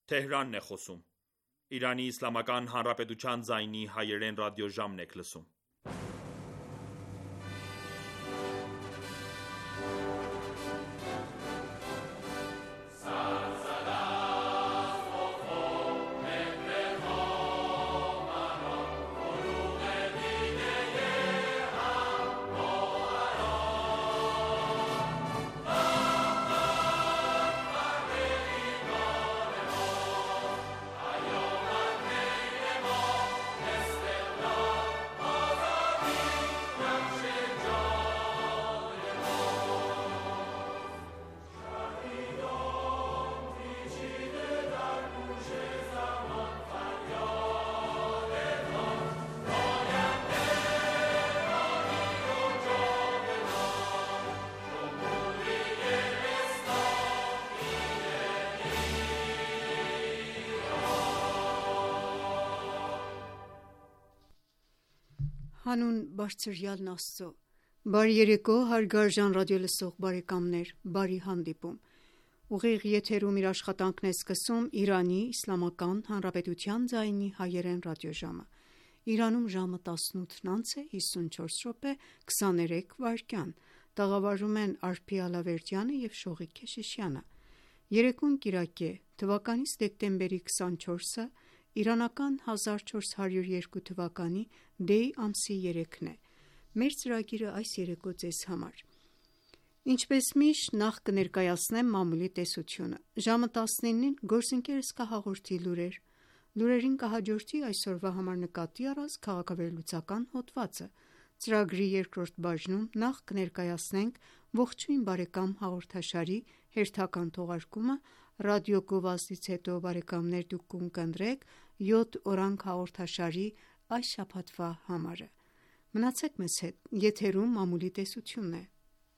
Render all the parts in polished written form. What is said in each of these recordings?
Թեհրանն է խոսում։ Իրանի Իսլամական Հանրապետության ձայնի հայերեն ռադիոժամն եք լսում։ Հանուն բարձրյալն Աստծո, բարի երեկո հարգարժան ռադիոլսող բարեկամներ, բարի հանդիպում: Ուղիղ եթերում իր աշխատանքն է սկսում Իրանի Իսլամական Հանրապետության ձայնի հայերեն ռադիոժամը: Իրանում ժամը 18:54:23 տաղավարում են Արփի Ալավերդյանը և Շողիկ Քեշիշյանը: Երեկոն կիրակ է, թվականիս դեկտեմբերի 24-ը, իրանական 1402 թվականի դեյ ամսի 3-ն է: Մեր ծրագիրը այս երեկո ձեզ համար: Ինչպես միշտ, նախ կներկայացնեմ մամուլի տեսությունը: Ժամը 19-ին գործընկերս կհաղորդի լուրեր: Լուրերին կհաջորդի այսօրվա համար նկատի առած քաղաքավերլուծական հոդվածը: Ծրագրի երկրորդ բաժնում նախ կներկայացնենք «Ողջույն բարեկամ» հաղորդաշարի հերթական թողարկումը, ռադիոգովազդից հետո դուք կընտրեք 7 օրանգ հաղորդաշարի այս շաբաթվա համարը: Մնացեք մեզ հետ: Եթերում մամուլի տեսությունն է: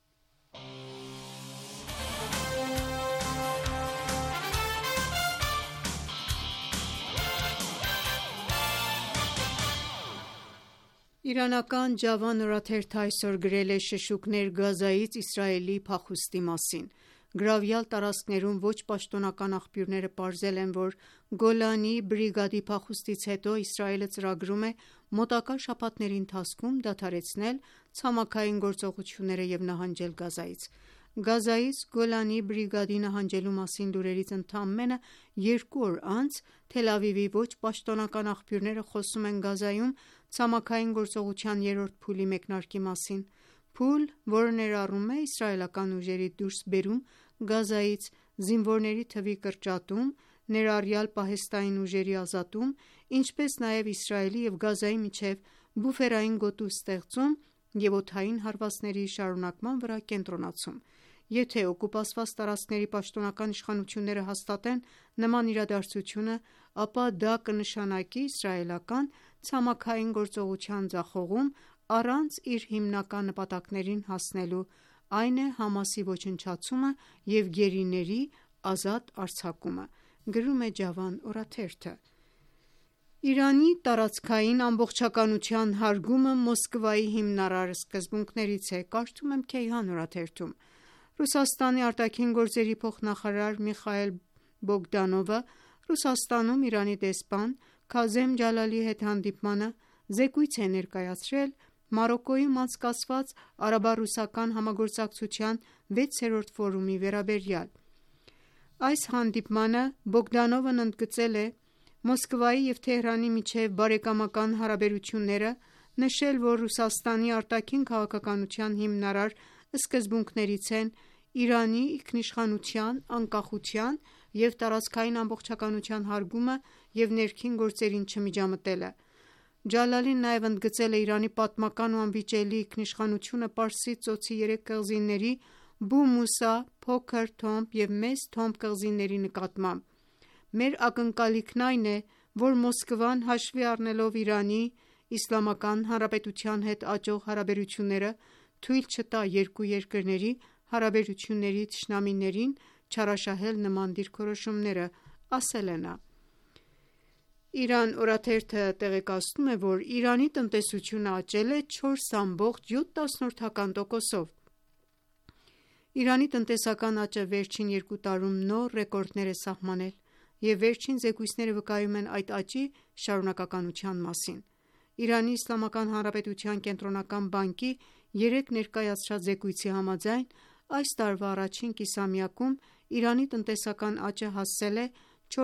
Իրանական Ջավան օրաթերթը այսօր գրել է շշուկներ Գազայից Իսրայելի փախուստի մասին: Գրավյալ տարածքներում ոչ պաշտոնական աղբյուրները պարզել են, որ Գոլանի բրիգադի փախուստից հետո Իսրայելը ծրագրում է մոտակա շաբաթների ընթացքում դադարեցնել ցամաքային գործողությունները և նահանջել Գազայից: Գազայից Գոլանի բրիգադի նահանջելու մասին լուրերից ընդամենը 2 օր անց Թել Ավիվի ոչ պաշտոնական աղբյուրները խոսում են Գազայում ցամաքային գործողության 3-րդ փուլի մեկնարկի մասին: Փուլ, որը ներառում է իսրայելական ուժերի դուրսբերում Գազայից, զինվորների թվի կրճատում, ներառյալ պահեստային ուժերի ազատում, ինչպես նաև Իսրայելի և Գազայի միջև բուֆերային գոտու ստեղծում և օդային հարվածների շարունակման վրա կենտրոնացում: Եթե օկուպացված տարածքների պաշտոնական իշխանությունները հաստատեն նման իրադարձությունը, ապա դա կնշանակի իսրայելական ցամաքային գործողության ձախողում առանց իր հիմնական նպատակներին հասնելու, այն է Համասի ոչնչացումը և գերիների ազատ արձակումը: Գրում է Ջավան օրաթերթը: Իրանի տարածքային ամբողջականության հարգումը Մոսկվայի հիմնարար սկզբունքներից է: Կարդում եմ Քեյհան օրաթերթում: Ռուսաստանի ԱԳ փոխնախարար Միխայիլ Բոգդանովը Ռուսաստանում Իրանի դեսպան Քազեմ Ջալալիի հետ հանդիպմանը զեկույց է ներկայացրել Մարոկկոյում անցկացված արաբա-ռուսական համագործակցության 6-րդ ֆորումի վերաբերյալ: Այս հանդիպմանը Բոգդանովն ընդգծել է Մոսկվայի և Թեհրանի միջև բարեկամական հարաբերությունները, նշել, որ Ռուսաստանի արտաքին քաղաքականության հիմնարար սկզբունքներից են Իրանի ինքնիշխանության, անկախության և տարածքային ամբողջականության հարգումը և ներքին գործերին չմիջամտելը: Ջալալին նաև ընդգծել է Իրանի պատմական ու անվիճելի ինքնիշխանությունը Պարսից ծոցի 3 կղզիների Բու Մուսա, Փոքր Թոմբ և Մեծ Թոմբ կղզիների նկատմամբ: Մեր ակնկալիքն այն է, որ Մոսկվան հաշվի առնելով ԻԻՀ-ի հետ աճող հարաբերությունները, թույլ չտա երկու երկրների հարաբերությունների թշնամիներին չարաշահել նման դիրքորոշումները: Ասել է նա: Իրան օրաթերթը տեղեկացնում է, որ Իրանի տնտեսությունը աճել է 4,7%-ով: Իրանի տնտեսական աճը վերջին 2 տարում նոր ռեկորդներ է սահմանել: և վերջին զեկույցները վկայում են այդ աճի շարունակականության մասին։ Իրանի Իսլամական Հանրապետության կենտրոնական բանկի 3 ներկայացրած զեկույցի համաձայն, այս տարվա առաջին կիսամյակում Իրանի տնտեսական աճը հասել է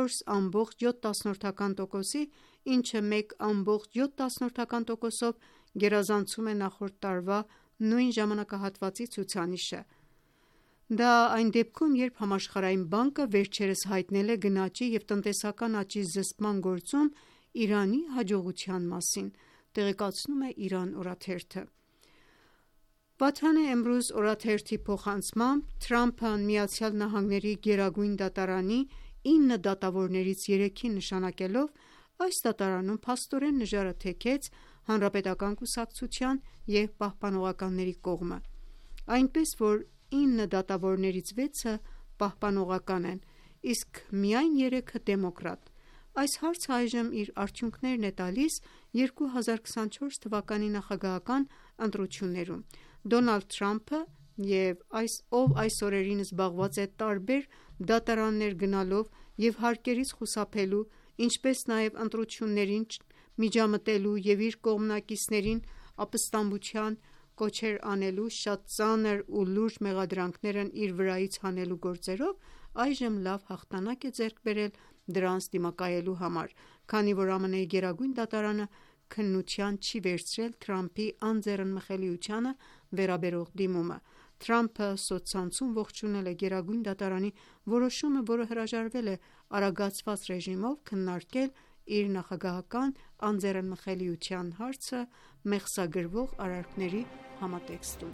4,7%-ի, ինչը 1,7%-ով գերազանցում է նախորդ տարվա նույն ժամանակահատվածի ցուցանիշը։ Դա այն դեպքում, երբ Համաշխարհային բանկը վերջերս հայտնել է գնաճի և տնտեսական աճի զսպման գործում Իրանի հաջողության մասին, տեղեկացնում է Իրան օրաթերթը։ Վաթան Էմրուզ օրաթերթի փոխանցմամբ, Թրամփն ԱՄՆ-ի գերագույն դատարանի 9 դատավորներից 3-ին նշանակելով, այս դատարանում փաստորեն նժարը թեքեց Հանրապետական կուսակցության և պահպանողականների կողմը, այնպես որ 9 դատավորներից 6-ը պահպանողական են, իսկ միայն 3-ը դեմոկրատ։ Այս հարցը այժմ իր արդյունքներն է տալիս 2024 թվականի նախագահական ընտրություններում։ Դոնալդ Թրամփը, ով այս օրերին զբաղված է տարբեր դատարաններ գնալով և հարկերից խուսափելու, ինչպես նաև ընտրություններին միջամտելու և իր կողմնակիցներին ապստամբության կոչեր անելու շատ ծանր ու լուրջ մեղադրանքներն իր վրայից հանելու գործերով, այժմ լավ հաղթանակ է ձեռք բերել դրանց դիմակայելու համար, քանի որ ԱՄՆ-ի գերագույն դատարանը քննության չի վերցրել Թրամփի անձեռնմխելիությանը վերաբերող դիմումը։ Թրամփը սոցցանցում ողջունել է գերագույն դատարանի որոշումը, որը հրաժարվել է արագացված ռեժիմով քննարկել իր նախագահական անձեռնմխելիության հարցը մեղսագրվող արարքների համատեքստում։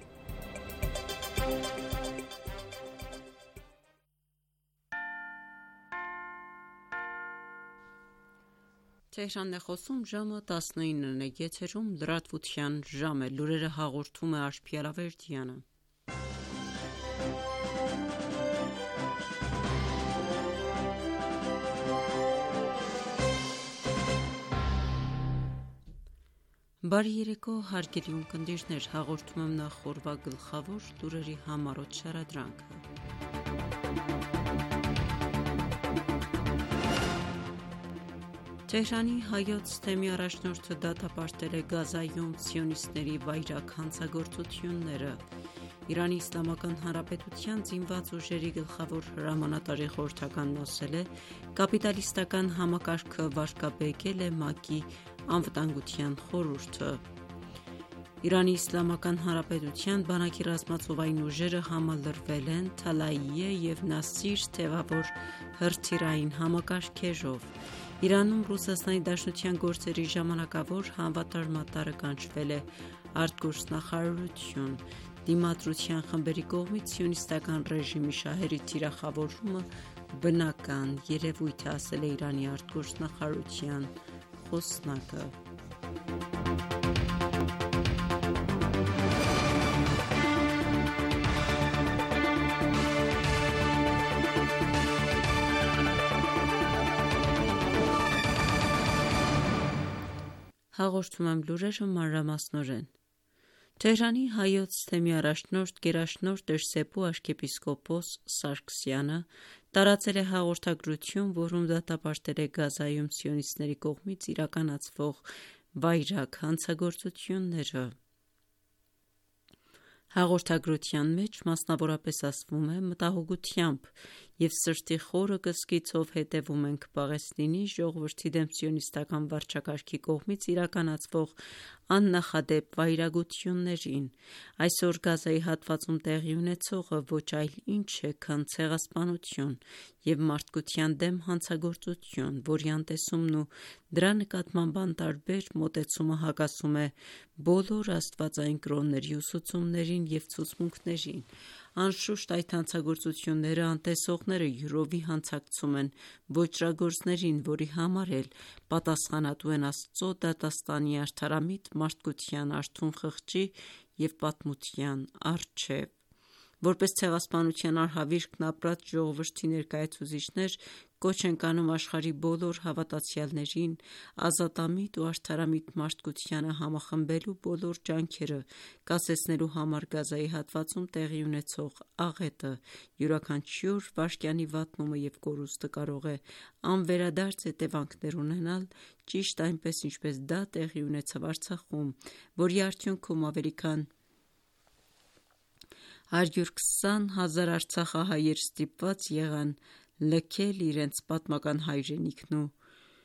Բարի երեկո, հարգելի ունկնդիրներ, հաղորդում եմ նախ օրվա գլխավոր լուրերի համառոտ շարադրանքը։ Թեհրանի հայոց թեմի առաջնորդը դատապարտել է Գազայում սիոնիստների վայրագ հանցագործությունները։ Իրանի Իսլամական Հանրապետության զինված ուժերի գլխավոր հրամանատարի խորհրդականն ասել է, կապիտալիստական համակարգը վարկաբեկել է ՄԱԿ-ի անվտանգության խորհուրդը։ Իրանի Իսլամական Հանրապետության բանակի ռազմածովային ուժերը համալրվել են Թալայիե և Նասիր թևավոր հրթիռային համակարգերով։ Իրանում Ռուսաստանի Դաշնության գործերի ժամանակավոր հանվատարմատարը կանչվել է արտգործնախարարություն։ Դիմադրության խմբերի կողմից սիոնիստական ռեժիմի շահերի թիրախավորումը բնական երևույթ է, ասել է Իրանի արտգործնախարարության խոսնակը։ Հաղորդում եմ լուրերը մանրամասնորեն։ Թեհրանի հայոց թեմի առաջնորդ գերաշնորհ Տեր-Սեփու arczepiskopos Սարգսյանը տարածել է հաղորդագրություն, որում դատապարտել է Գազայում սիոնիստների կողմից իրականացվող վայրագ հանցագործությունները։ Հաղորդագրության մեջ մասնավորապես ասվում է. մտահոգությամբ և սրտի խորը կսկիցով հետևում ենք Պաղեստինի ժողովրդի դեմ սիոնիստական վարչակարգի կողմից իրականացվող աննախադեպ վայրագություններին։ Այսօր Գազայի հատվածում տեղի ունեցողը ոչ այլ ինչ է, քան ցեղասպանություն և մարդկության դեմ հանցագործություն, որի անտեսումն ու դրա նկատմամբ անտարբեր մոտեցումը հակասում է բոլոր աստվածային կրոնների ուսուցումներին և ցուցմունքներին։ Անշուշտ այդ հանցագործությունները անտեսողները յուրովի հանցակցում են ոճրագործներին, որի համար էլ պատասխանատու են Աստծո դատաստանի արդարամիտ մարդկության արթուն խղճի և պատմության առջև։ Որպես ցեղասպանության արհավիրքն ապրած ժողովրդի ներկայացուցիչներ կոչ ենք անում աշխարհի բոլոր հավատացյալներին ազատամիտ ու արդարամիտ մարդկությանը համախմբելու բոլոր ջանքերը կասեցնելու համար Գազայի հատվածում տեղի ունեցող աղետը, յուրաքանչյուր վայրկյանի վատնումը և կորուստը կարող է անվերադարձ հետևանքներ ունենալ, ճիշտ այնպես ինչպես դա տեղի ունեցավ Արցախում, որի արդյունքում ավելի քան 120,000 արցախահայեր ստիպված եղան լքել իրենց պատմական հայրենիքն ու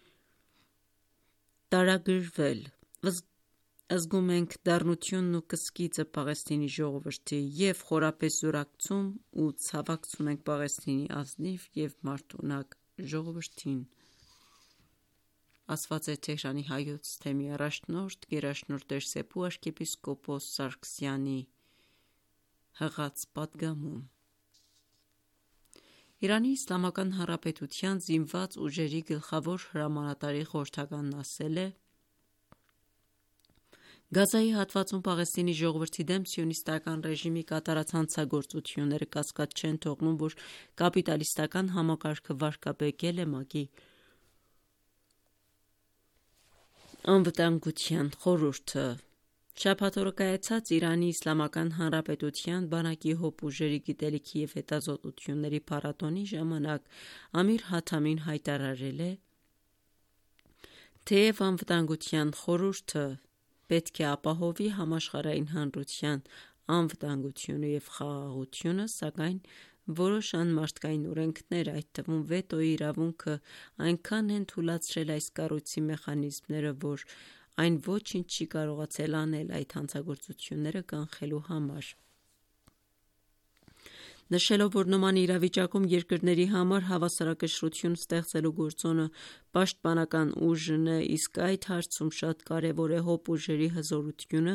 տարագրվել։ Զգում ենք դառնությունն ու կսկիծը Պաղեստինի ժողովրդի և խորապես զորակցում ու ցավակցում ենք Պաղեստինի ազնիվ և մարդունակ ժողովրդին, ասված է Թեհրանի հայոց թեմի առաջնորդ գերաշնորհ տեր Սեփու arczepiskopos Սարգսյանի հղած պատգամում։ Իրանի Իսլամական Հանրապետության զինված ուժերի գլխավոր հրամանատարի խորհրդականն ասել է. Գազայի հատվածում Պաղեստինի ժողովրդի դեմ սիոնիստական ռեժիմի կատարած հանցագործությունները կասկած չեն թողնում, որ կապիտալիստական համակարգը վարկաբեկել է ՄԱԿ-ի անվտանգության խորհուրդը։ Շաբաթ օրը կայացած Իրանի Իսլամական Հանրապետության բանակի հոբուժերի գիտելիքի և հետազոտությունների փառատոնի ժամանակ Ամիր Հաթամին հայտարարել է. Թեև անվտանգության խորհուրդը պետք է ապահովի համաշխարհային հանրության անվտանգությունը և խաղաղությունը, սակայն որոշ անմարդկային օրենքներ, այդ թվում վետոյի իրավունքը, այնքան են թուլացրել այս կառույցի մեխանիզմները, որ այն ոչինչ չի կարողացել անել այդ հանցագործությունները կանխելու համար։ Նշելով, որ նման իրավիճակում երկրների համար հավասարակշռություն ստեղծելու գործոնը պաշտպանական ուժն է, իսկ այդ հարցում շատ կարևոր է հոբուժերի հզորությունը,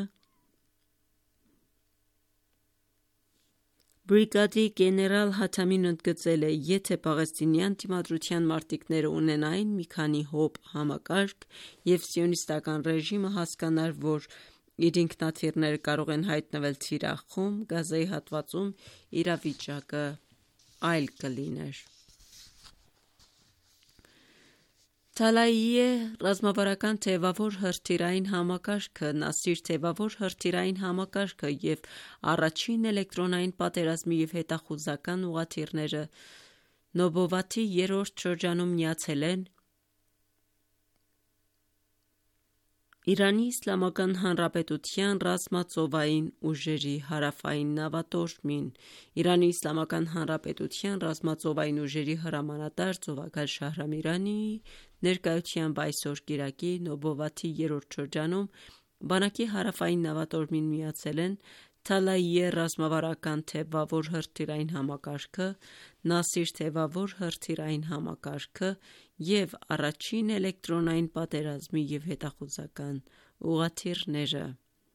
բրիգադի գեներալ Հաթամին ընդգծել է. եթե պաղեստինյան դիմադրության մարտիկները ունենային մի քանի հոբ համակարգ և սիոնիստական ռեժիմը հասկանար, որ իր ինքնաթիռները կարող են հայտնվել թիրախում, Գազայի հատվածում իրավիճակը այլ կլիներ։ Թալայիե ռազմավարական թևավոր հրթիռային համակարգը, Նասիր թևավոր հրթիռային համակարգը և առաջին էլեկտրոնային պատերազմի և հետախուզական ուղղաթիռները Նոբովաթի երրորդ շրջանում միացել են Իրանի Իսլամական Հանրապետության ռազմածովային ուժերի հարավային նավատորմին։ Իրանի Իսլամական Հանրապետության ռազմածովային ուժերի հրամանատար Ծովագալ Շահրամիրանի ներկայությամբ այսօր կիրակի Նոբովաթի երրորդ շրջանում բանակի հարավային նավատորմին միացել են Թալայիե ռազմավարական թևավոր հրթիռային համակարգը, Նասիր թևավոր հրթիռային համակարգը և առաջին էլեկտրոնային պատերազմի և հետախուզական ուղղաթիռները։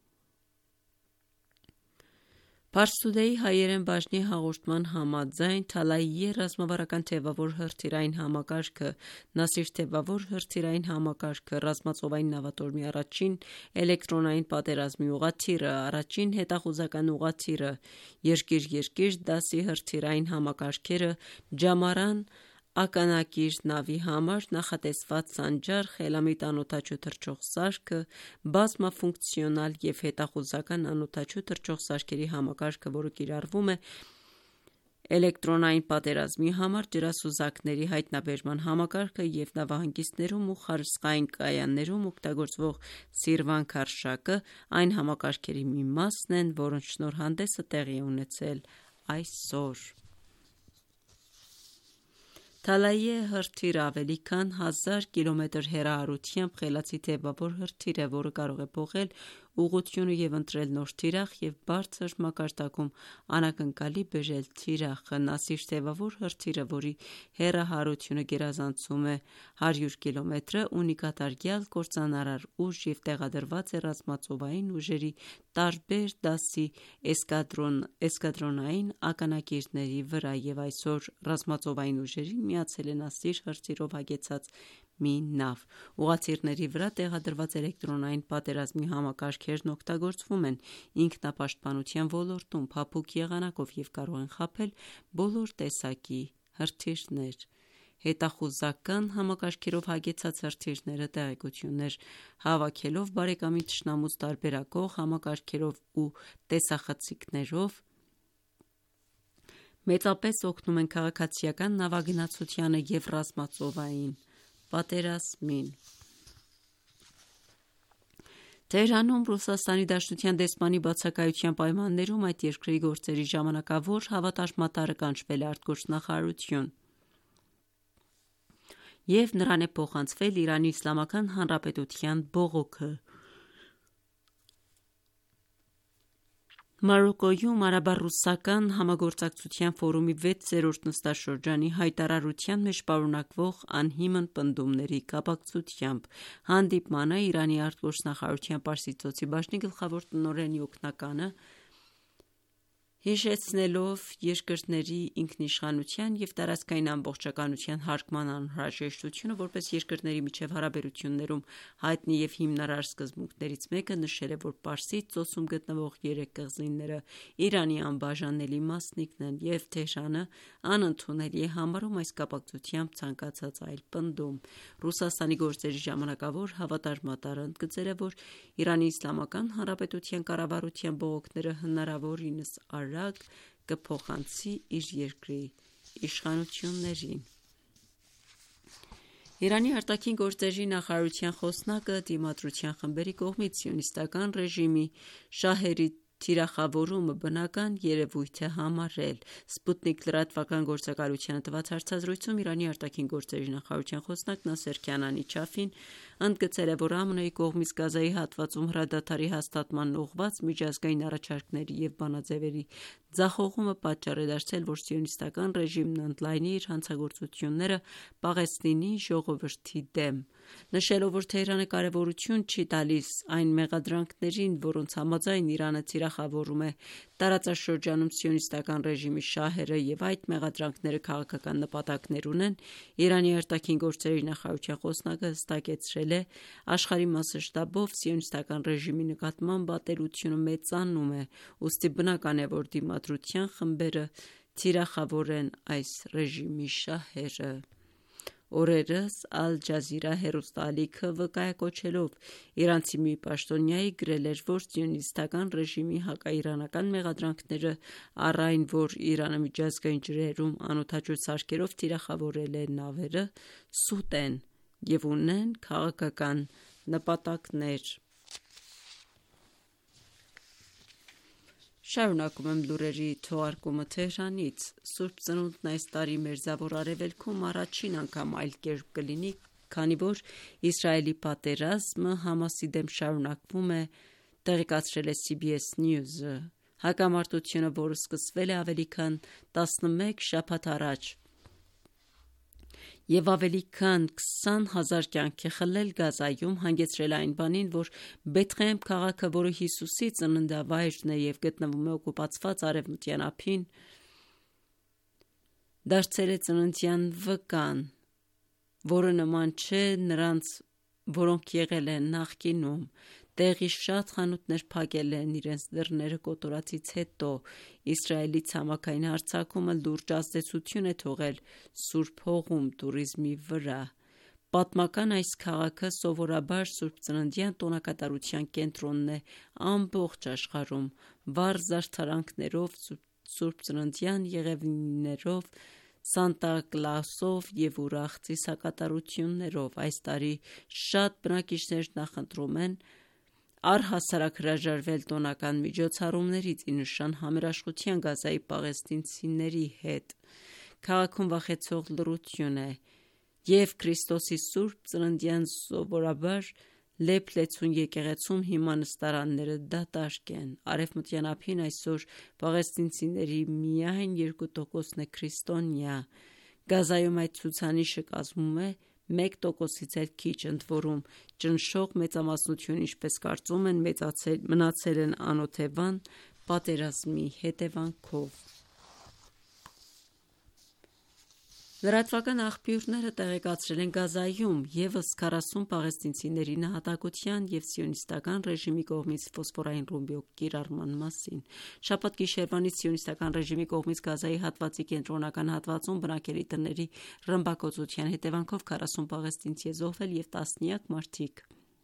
Pars Today հայերեն բաժնի հաղորդման համաձայն Թալայիե ռազմավարական թևավոր հրթիռային համակարգը, Նասիր թևավոր հրթիռային համակարգը, ռազմածովային նավատորմի առաջին էլեկտրոնային պատերազմի ուղղաթիռը, առաջին հետախուզական ուղղաթիռը, Երկիր-Երկիր դասի հրթիռային համակարգերը, Ջամարան ականակիր նավի համար նախատեսված Սանջար խելամիտ անօդաչու թռչող սարքը, բազմաֆունկցիոնալ և հետախուզական անօդաչու թռչող սարքերի համակարգը, որը կիրառվում է էլեկտրոնային պատերազմի համար, ջրասուզակների հայտնաբերման համակարգը և նավահանգիստներում ու խարսխային կայաններում օգտագործվող սիրվանք արշակը այն համակարգերի մի մասն են, որոնց շնորհանդեսը տեղի է ունեցել այսօր։ Թալայիե հրթիռը ավելի քան 1000 կիլոմետր հեռահարությամբ խելացի թևավոր հրթիռ է, որը կարող է փոխել ուղղությունը և ընտրել նոր թիրախ և բարձր մակարդակում անակնկալի բերել թիրախը։ Նասիր թևավոր հրթիռը, որի հեռահարությունը գերազանցում է 100 կիլոմետրը, ունի կատարյալ կործանարար ուժ և տեղադրված է ռազմածովային ուժերի տարբեր դասի էսկադրոնային ականակիրների վրա և այսօր ռազմածովային ուժերին միացել է Նասիր հրթիռով հագեցած մի նավ։ Ուղղաթիռների վրա տեղադրված էլեկտրոնային պատերազմի համակարգերն օգտագործվում են ինքնապաշտպանության ոլորտում փափուկ եղանակով և կարող են խաբել բոլոր տեսակի հրթիռներ։ Հետախուզական համակարգերով հագեցած հրթիռները տեղեկություններ հավաքելով բարեկամի թշնամուց տարբերակող համակարգերով ու տեսախցիկներով մեծապես օգնում են քաղաքացիական նավագնացությանը և ռազմածովային պատերազմին։ Թեհրանում Ռուսաստանի Դաշնության դեսպանի բացակայության պայմաններում այդ երկրի գործերի ժամանակավոր հավատարմատարը կանչվել է արտգործնախարարություն և նրան է փոխանցվել Իրանի Իսլամական Հանրապետության բողոքը։ Մարոկկոյում արաբա-ռուսական համագործակցության ֆորումի 6-րդ նստաշրջանի հայտարարության մեջ պարունակվող անհիմն պնդումների կապակցությամբ հանդիպմանը Իրանի արտգործնախարարության Պարսից ծոցի բաժնի գլխավոր տնօրենի օգնականը հիշեցնելով երկրների ինքնիշխանության և տարածքային ամբողջականության հարգման անհրաժեշտությունը որպես երկրների միջև հարաբերություններում հայտնի և հիմնարար սկզբունքներից մեկը, նշել է, որ Պարսից ծոցում գտնվող երեք կղզիները Իրանի անբաժանելի մասնիկն են և Թեհրանը անընդունելի է համարում այս կապակցությամբ ցանկացած այլ պնդում։ Ռուսաստանի գործերի ժամանակավոր հավատարմատարը ընդգծել է, որ Իրանի Իսլամական Հանրապետության կառավարության բողոքները հնարավորինս արագ կփոխանցի իր երկրի իշխանություններին։ Իրանի արտաքին գործերի նախարարության խոսնակը Դիմադրության խմբերի կողմից սիոնիստական ռեժիմի շահերի թիրախավորումը բնական երևույթ է համարել։ Սպուտնիկ լրատվական գործակալությանը տված հարցազրույցում Իրանի արտաքին գործերի նախարարության խոսնակ Նասեր Քանանի Չաֆին ընդգծել է, որ ԱՄՆ-ի կողմից Գազայի հատվածում հրադադարի հաստատմանն ուղղված միջազգային առաջարկների և բանաձևերի ձախողումը պատճառ է դարձել, որ սիոնիստական ռեժիմն ընդլայնի իր հանցագործությունները Պաղեստինի ժողովրդի դեմ, նշելով, որ Թեհրանը կարևորություն չի տալիս այն մեղադրանքներին, որոնց համաձայն Իրանը թիրախավորում է տարածաշրջանում սիոնիստական ռեժիմի շահերը և այդ մեղադրանքները քաղաքական նպատակներ ունեն, Իրանի արտաքին գործերի նախարարության խոսնակը հստակեցրել է. աշխարհի մասշտաբով սիոնիստական ռեժիմի նկատմամբ ատելությունը մեծանում է, ուստի բնական է, որ Դիմադրության խմբերը թիրախավորեն այս ռեժիմի շահերը։ Օրերս Ալ Ջազիրա հեռուստաալիքը վկայակոչելով իրանցի մի պաշտոնյայի գրել էր, որ սիոնիստական ռեժիմի հակաիրանական մեղադրանքները առ այն, որ Իրանը միջազգային ջրերում անօդաչու սարքերով թիրախավորել է նավերը, սուտ են և ունեն քաղաքական նպատակներ։ Շարունակում եմ լուրերի թողարկումը Թեհրանից։ Սուրբ Ծնունդն այս տարի Մերձավոր Արևելքում առաջին անգամ այլ կերպ կլինի, քանի որ Իսրայելի պատերազմը Համասի դեմ շարունակվում է, տեղեկացրել է CBS News-ը։ Հակամարտությունը, որը սկսվել է ավելի քան 11 շաբաթ առաջ և ավելի քան 20,000 կյանք է խլել Գազայում, հանգեցրել այն բանին, որ Բեթղեհեմ քաղաքը, որը Հիսուսի ծննդավայրն է և գտնվում է օկուպացված Արևմտյան ափին, դարձել է ծննդյան վկան, որը նման չէ նրանց, որոնք եղել են նախկինում։ Տեղի շատ խանութներ փակել են իրենց դռները կոտորածից հետո։ Իսրայելի ցամաքային հարձակումը լուրջ ազդեցություն է թողել Սուրբ Հողում տուրիզմի վրա։ Պատմական այս քաղաքը սովորաբար Սուրբծննդյան տոնակատարության կենտրոնն է ամբողջ աշխարհում՝ վառ զարդարանքներով, սուրբծննդյան եղևնիներով, Սանտա Կլաուսով և ուրախ ծիսակատարություններով։ Այս տարի շատ բնակիչներ նախընտրում են առհասարակ հրաժարվել տոնական միջոցառումներից՝ ի նշան համերաշխության Գազայի պաղեստինցիների հետ։ Քաղաքում վախեցող լռություն է, և Քրիստոսի Սուրբ Ծննդյան սովորաբար լեփ-լեցուն եկեղեցում հիմա նստարանները դատարկ են։ Արևմտյան ափին այսօր պաղեստինցիների միայն 2%-ն է քրիստոնյա։ Գազայում այդ ցուցանիշը կազմում է 1%-ից էլ քիչ, ընդ որում ճնշող մեծամասնությունը, ինչպես կարծում են, մնացել են անօթևան պատերազմի հետևանքով։ Լրատվական աղբյուրները տեղեկացրել են Գազայում ևս 40 պաղեստինցիների նահատակության և սիոնիստական ռեժիմի կողմից ֆոսֆորային ռումբի կիրառման մասին։ Շաբաթ գիշերվանից սիոնիստական ռեժիմի կողմից Գազայի հատվածի կենտրոնական հատվածում բնակելի տների ռմբակոծության հետևանքով 40 պաղեստինցի է զոհվել և տասնյակ մարդիկ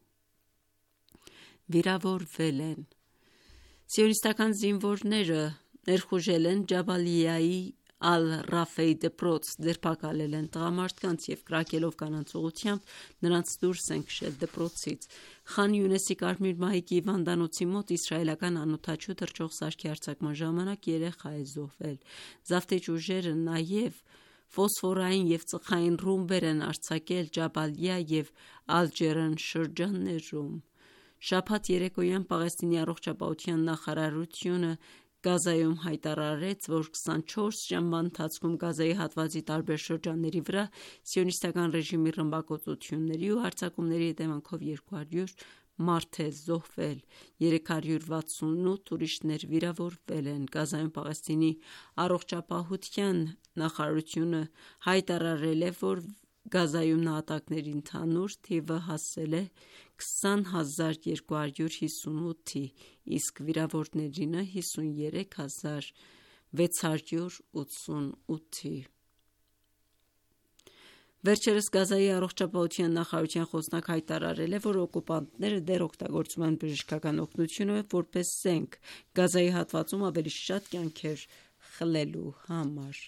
վիրավորվել են։ Սիոնիստական զինվորները ներխուժել են Ջաբալիայի Ալ-Ռաֆեի դպրոց, ձերբակալել են տղամարդկանց և կրակելով կանանց ուղղությամբ նրանց դուրս են քշել դպրոցից։ Խան Յունեսի Կարմիր մահիկի հիվանդանոցի մոտ իսրայելական անօդաչու թռչող սարքի արձակման ժամանակ երեխա է զոհվել։ Զավթիչ ուժերը նաև ֆոսֆորային և ծխային ռումբեր են արձակել Ջաբալիա և Ալ-Ջերան շրջաններում։ Շաբաթ երեկոյան Պաղեստինի առողջապահության նախարարությունը Գազայում հայտարարեց, որ 24 ժամվա ընթացքում Գազայի հատվածի տարբեր շրջանների վրա սիոնիստական ռեժիմի ռմբակոծությունների ու հարձակումների հետևանքով 200 մարդ է զոհվել, 368 ուրիշներ վիրավորվել են։ Գազայում Պաղեստինի առողջապահության նախարարությունը հայտարարել է, որ Գազայում նահատակների ընդհանուր թիվը հասել է 20,258-ի, իսկ վիրավորներինը 53,688-ի։ Վերջերս Գազայի առողջապահության նախարարության խոսնակ հայտարարել է, որ օկուպանտները դեռ օգտագործում են բժշկական օգնությունը որպես զենք Գազայի հատվածում ավելի շատ կյանքեր խլելու համար։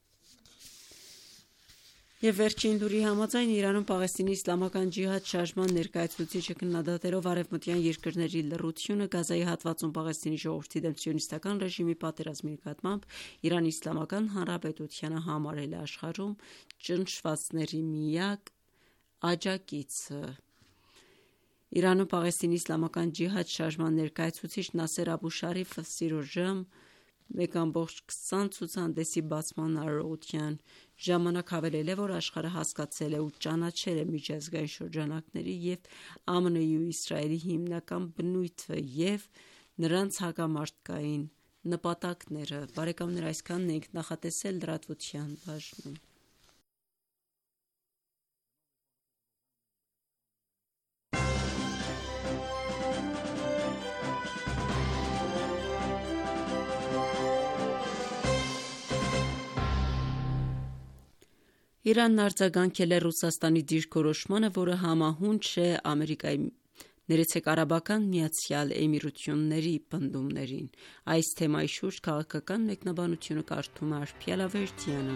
Եվ վերջին լուրի համաձայն Իրանում Պաղեստինի իսլամական ջիհադ շարժման ներկայացուցիչը քննադատելով արևմտյան երկրների լռությունը Գազայի հատվածում Պաղեստինի ժողովրդի դեմ սիոնիստական ռեժիմի պատերազմի նկատմամբ Իրանի Իսլամական Հանրապետությանը համարել է աշխարհում ճնշվածների միակ աջակիցը։ Իրանում Պաղեստինի իսլամական ջիհադ շարժման ներկայացուցիչ Նասեր Աբու Շարիֆը Սիրոժամ 1,20 ցուցահանդեսի բացման արարողության ժամանակ հավելել է, որ աշխարհը հասկացել է ու ճանաչել է միջազգային շրջանակների և ԱՄՆ-ի ու Իսրայելի հիմնական բնույթը և նրանց հակամարտկային նպատակները։ Բարեկամներ, այսքանն ենք նախատեսել լրատվության բաժնում։ Իրանն արձագանքել է Ռուսաստանի դիրքորոշմանը, որը համահունչ է Ամերիկայի Ներեցեկ-արաբական Միացյալ Էմիրությունների պնդումներին։ Այս թեմայի շուրջ քաղաքական մեկնաբանությունը կարդում է Արփիել Ավերդյանը։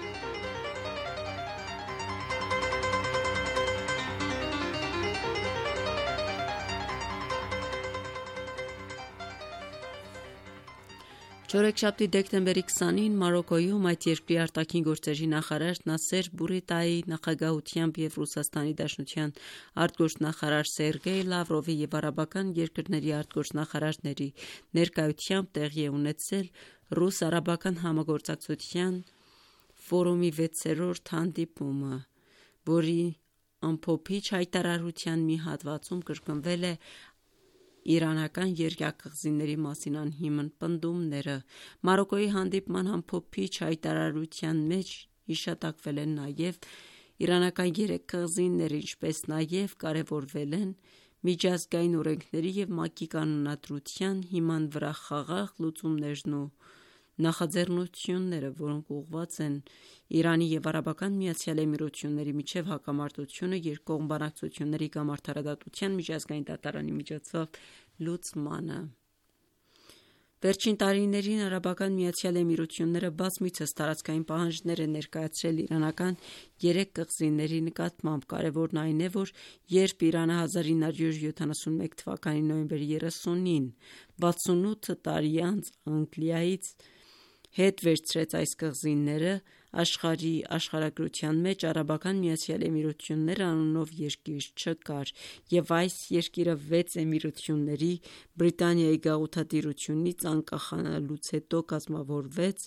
Չորեքշաբթի դեկտեմբերի 20-ին Մարոկկոյում այդ երկրի արտաքին գործերի նախարար Նասեր Բուրիտայի նախագահությամբ և Ռուսաստանի Դաշնության արտգործնախարար Սերգեյ Լավրովի և արաբական երկրների արտգործնախարարների ներկայությամբ տեղի է ունեցել Ռուս-արաբական համագործակցության ֆորումի 6-րդ հանդիպումը, որի ամփոփիչ հայտարարության մի հատվածում կրկնվել է իրանական երկաթգծիների մասին անհիմն պնդումները։ Մարոկկոյի հանդիպման ամփոփիչ հայտարարության մեջ հիշատակվել են նաև իրանական երկաթգծիները, ինչպես նաև կարևորվել են միջազգային օրենքների և ՄԱԿ-ի կանոնադրության հիման վրա խաղաղ լուծումներն ու նախաձեռնությունները, որոնք ուղղված են Իրանի և Արաբական Միացյալ Էմիրությունների միջև հակամարտությունը երկկողմ բանակցությունների կամ արդարադատության միջազգային դատարանի միջոցով լուծմանը։ Վերջին տարիներին Արաբական Միացյալ Էմիրությունները բազմիցս տարածքային պահանջներ է ներկայացրել իրանական երկկղզիների նկատմամբ։ Կարևորն այն է, որ երբ Իրանը 1971 թվականի նոյեմբերի 30-ին 68 տարի անց Անգլիայից հետ վերցրեց այս կղզիները, աշխարհի աշխարհագրության մեջ Արաբական Միացյալ Էմիրություններ անունով երկիր չկար, և այս երկիրը 6 էմիրությունների Բրիտանիայի գաղութատիրությունից անկախանալուց հետո կազմավորվեց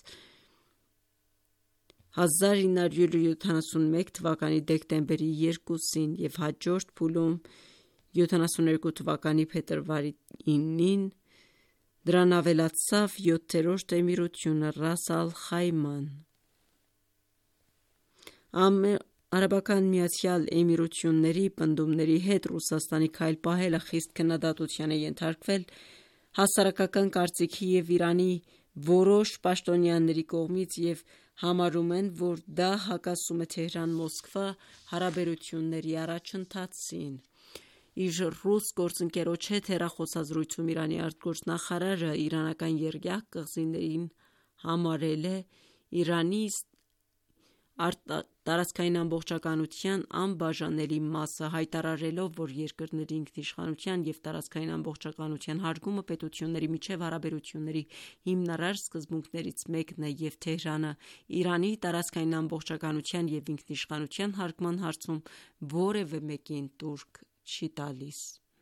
1971 թվականի դեկտեմբերի 2-ին և հաջորդ փուլում 72 թվականի փետրվարի 9-ին դրան ավելացավ 7-րդ էմիրությունը՝ Ռաս Ալ Խայման։ Արաբական Միացյալ Էմիրությունների պնդումների հետ Ռուսաստանի քայլ պահելը խիստ քննադատության է ենթարկվել հասարակական կարծիքի եւ Իրանի որոշ պաշտոնյաների կողմից եւ համարում են, որ դա հակասում է Թեհրան-Մոսկվա հարաբերությունների առաջընթացին։ Իր ռուս գործընկերոջ հետ հեռախոսազրույցում Իրանի արտգործնախարարը իրանական եռյակ կղզիներին համարել է Իրանի տարածքային ամբողջականության անբաժանելի մասը, հայտարարելով, որ երկրների ինքնիշխանության և տարածքային ամբողջականության հարգումը պետությունների միջև հարաբերությունների հիմնարար սկզբունքներից մեկն է և Թեհրանը Իրանի տարածքային ամբողջականության և ինքնիշխանության հարգման հարցում որևէ մեկին տուրք չի տալիս։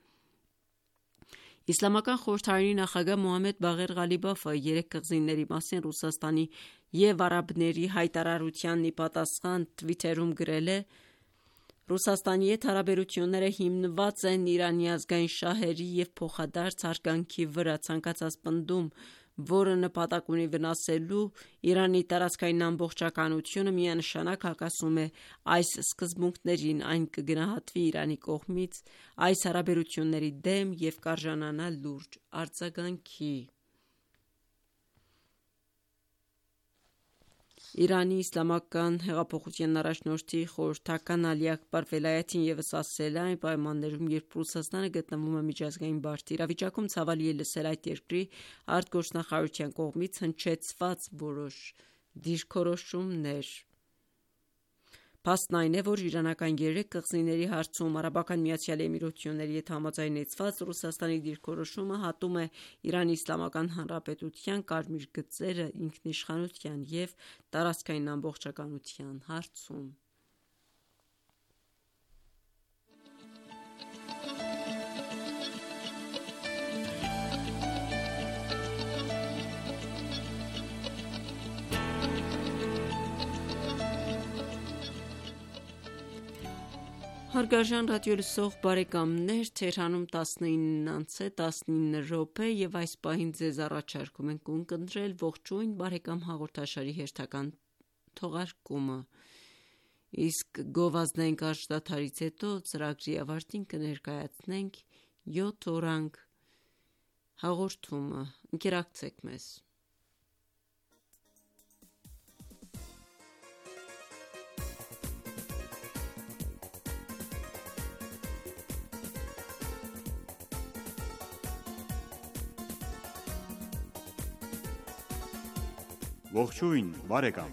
Իսլամական խորհրդարանի նախագահ Մոհամմեդ Բաղեր Ղալիբաֆը երեք կղզիների մասին Ռուսաստանի և արաբների հայտարարությանն ի պատասխան թվիթերում գրել է. Ռուսաստանի հետ հարաբերությունները հիմնված են Իրանի ազգային շահերի և փոխադարձ հարգանքի վրա, ցանկացած պնդում, որը նպատակ ունի վնասելու Իրանի տարածքային ամբողջականությունը, միանշանակ հակասում է այս սկզբունքներին, այն կգնահատվի Իրանի կողմից այս հարաբերությունների դեմ և կարժանանա լուրջ արձագանքի։ Իրանի իսլամական հեղափոխության առաջնորդի խորհրդական Ալի Աքբար Վելայաթին ևս ասել է այն պայմաններում, երբ Ռուսաստանը գտնվում է միջազգային բարդ իրավիճակում, ցավալի է լսել այդ երկրի արտգործնախարարության կողմից հնչեցված որոշ դիրքորոշումներ։ Փաստն այն է, որ իրանական երեք կղզիների հարցում Արաբական Միացյալ Էմիրությունների հետ համաձայնեցված Ռուսաստանի դիրքորոշումը հատում է Իրանի Իսլամական Հանրապետության կարմիր գծերը ինքնիշխանության և տարածքային ամբողջականության հարցում։ Հարգարժան ռադիոլսող բարեկամներ, Թեհրանում 19:19 եւ այս պահին ձեզ առաջարկում ենք ունկնդրել ողջույն բարեկամ հաղորդաշարի հերթական թողարկումը, իսկ գովազդային կարճ դադարից հետո ծրագրի ավարտին կներկայացնենք 7 օրանգ հաղորդումը։ Ընկերակցեք մեզ։ Ողջույն բարեկամ։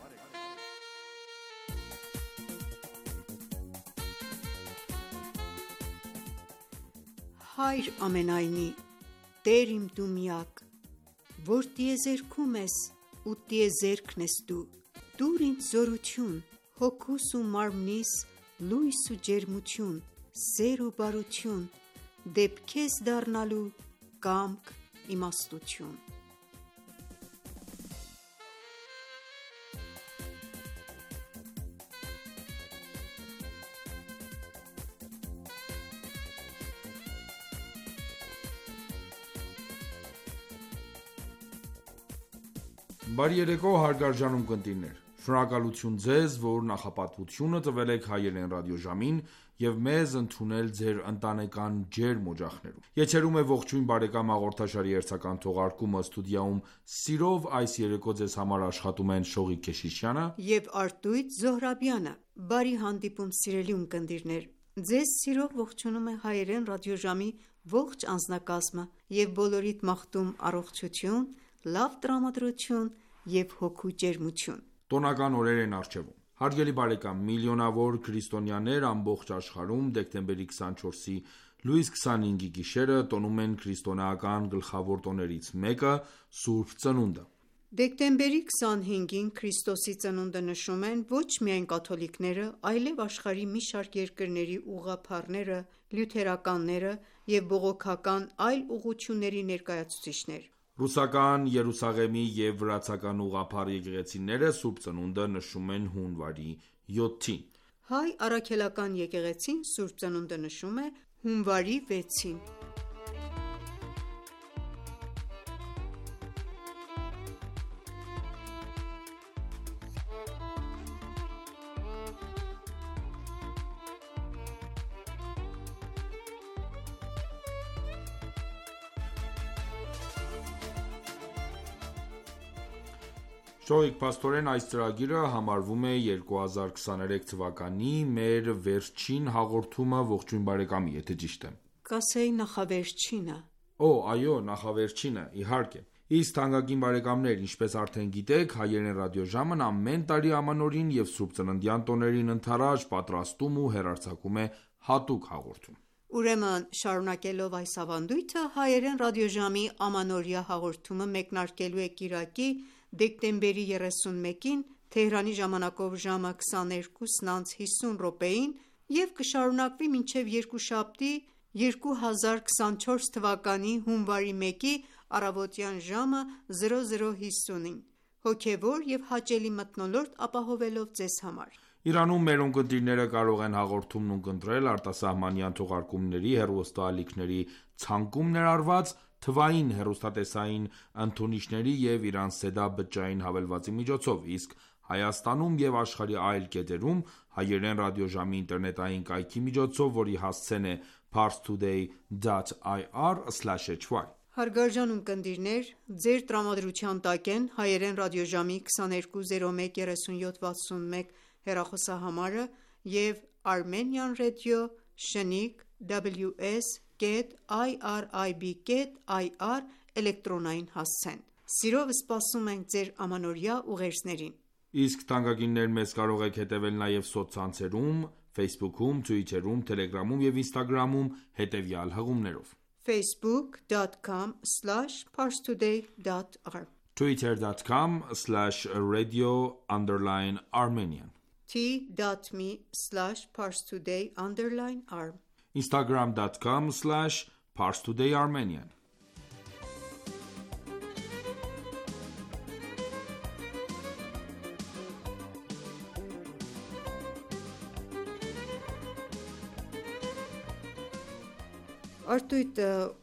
Հայր ամենայնի, Տեր իմ դու միակ, որ տիեզերքում ես ու տիեզերքն ես դու, տուր ինձ զորություն, հոգուս ու մարմնիս լույս ու ջերմություն, սեր ու բարություն, դեպ քեզ դառնալու կամք, իմաստություն։ Բարի երեկո հարգարժան ունկնդիրներ, շնորհակալություն ձեզ, որ նախապատվությունը տվել եք հայերեն ռադիոժամին և մեզ ընդունել ձեր ընտանեկան ջերմ օջախներում։ Եթերում է ողջույն բարեկամ հաղորդաշարի հերթական թողարկումը, ստուդիայում սիրով այս երեկո ձեզ համար աշխատում են Շողիկ Քեշիշյանը և Արտույտ Զոհրաբյանը։ Բարի հանդիպում սիրելի ունկնդիրներ, ձեզ սիրով ողջունում է հայերեն ռադիոժամի ողջ անձնակազմը և բոլորիդ մաղթում առողջություն, լավ տրամադրություն և հոգու ջերմություն։ Տոնական օրեր են առջևում։ Հարգելի բարեկամ, միլիոնավոր քրիստոնյաներ ամբողջ աշխարհում դեկտեմբերի 24-ի լույս 25-ի գիշերը տոնում են քրիստոնեական գլխավոր տոներից մեկը՝ Սուրբ Ծնունդը։ Դեկտեմբերի 25-ին Քրիստոսի ծնունդը նշում են ոչ միայն կաթոլիկները, այլև աշխարհի մի շարք երկրների ուղղափառները, լյութերականները և բողոքական այլ ուղղությունների ներկայացուցիչներ։ Ռուսական Երուսաղեմի և վրացական ուղղափառ եկեղեցիները Սուրբ Ծնունդը նշում են հունվարի 7-ին։ Հայ առաքելական եկեղեցին Սուրբ Ծնունդը նշում է հունվարի 6-ին։ Շոյիկ փաստորեն այս ծրագիրը համարվում է 2023 թվականի մեր վերջին հաղորդումը ողջույն բարեկամի, եթե ճիշտ եմ։ Կասեի նախավերջինը։ Այո, նախավերջինը, իհարկե։ Իսկ թանկագին բարեկամներ, ինչպես արդեն գիտեք, Հայերեն ռադիոժամն ամեն տարի ամանորին եւ Սուրբ Ծննդյան տոներին ընթരാճ պատրաստում ու հեռարձակում է հատուկ հաղորդում։ Ուրեմն, շարունակելով այս ավանդույթը, Հայերեն ռադիոժամի ամանորյա հաղորդումը մեկնարկելու է կիրակի դեկտեմբերի 31-ին Թեհրանի ժամանակով ժամը 22:50 և կշարունակվի մինչև երկուշաբթի 2024 թվականի հունվարի 1-ի առավոտյան ժամը 00:50-ին, հոգևոր և հաճելի մթնոլորտ ապահովելով ձեզ համար։ Իրանում մեր ունկնդիրները կարող են հաղորդումն ունկնդրել արտասահմանյան թողարկումների, հեռուստաալիքների ցանկում ներառված թվային հեռուստատեսային ընդունիչների և իրան սեդա բջջային հավելվածի միջոցով, իսկ Հայաստանում և աշխարհի այլ կետերում հայերեն ռադիոժամի ինտերնետային կայքի միջոցով, որի հասցեն է parstoday.ir/hy։ Հարգարժան ունկնդիրներ, ձեր տրամադրության տակ են Հայերեն ռադիոժամի 22013761 հեռախոսահամարը և Armenian Radio Shnik ws.irib.ir էլեկտրոնային հասցեն։ Սիրով սպասում ենք ձեր ամանորյա ուղերձներին։ Իսկ թանկագիններ, մեզ կարող եք հետևել նաև սոցցանցերում, Facebook-ում, Twitter-ում, Telegram-ում և Instagram-ում հետևյալ հղումներով. facebook.com/parstoday.r twitter.com/radio_armenian t.me/parstoday_r instagram.com/parstodayarmenian Արտույտ,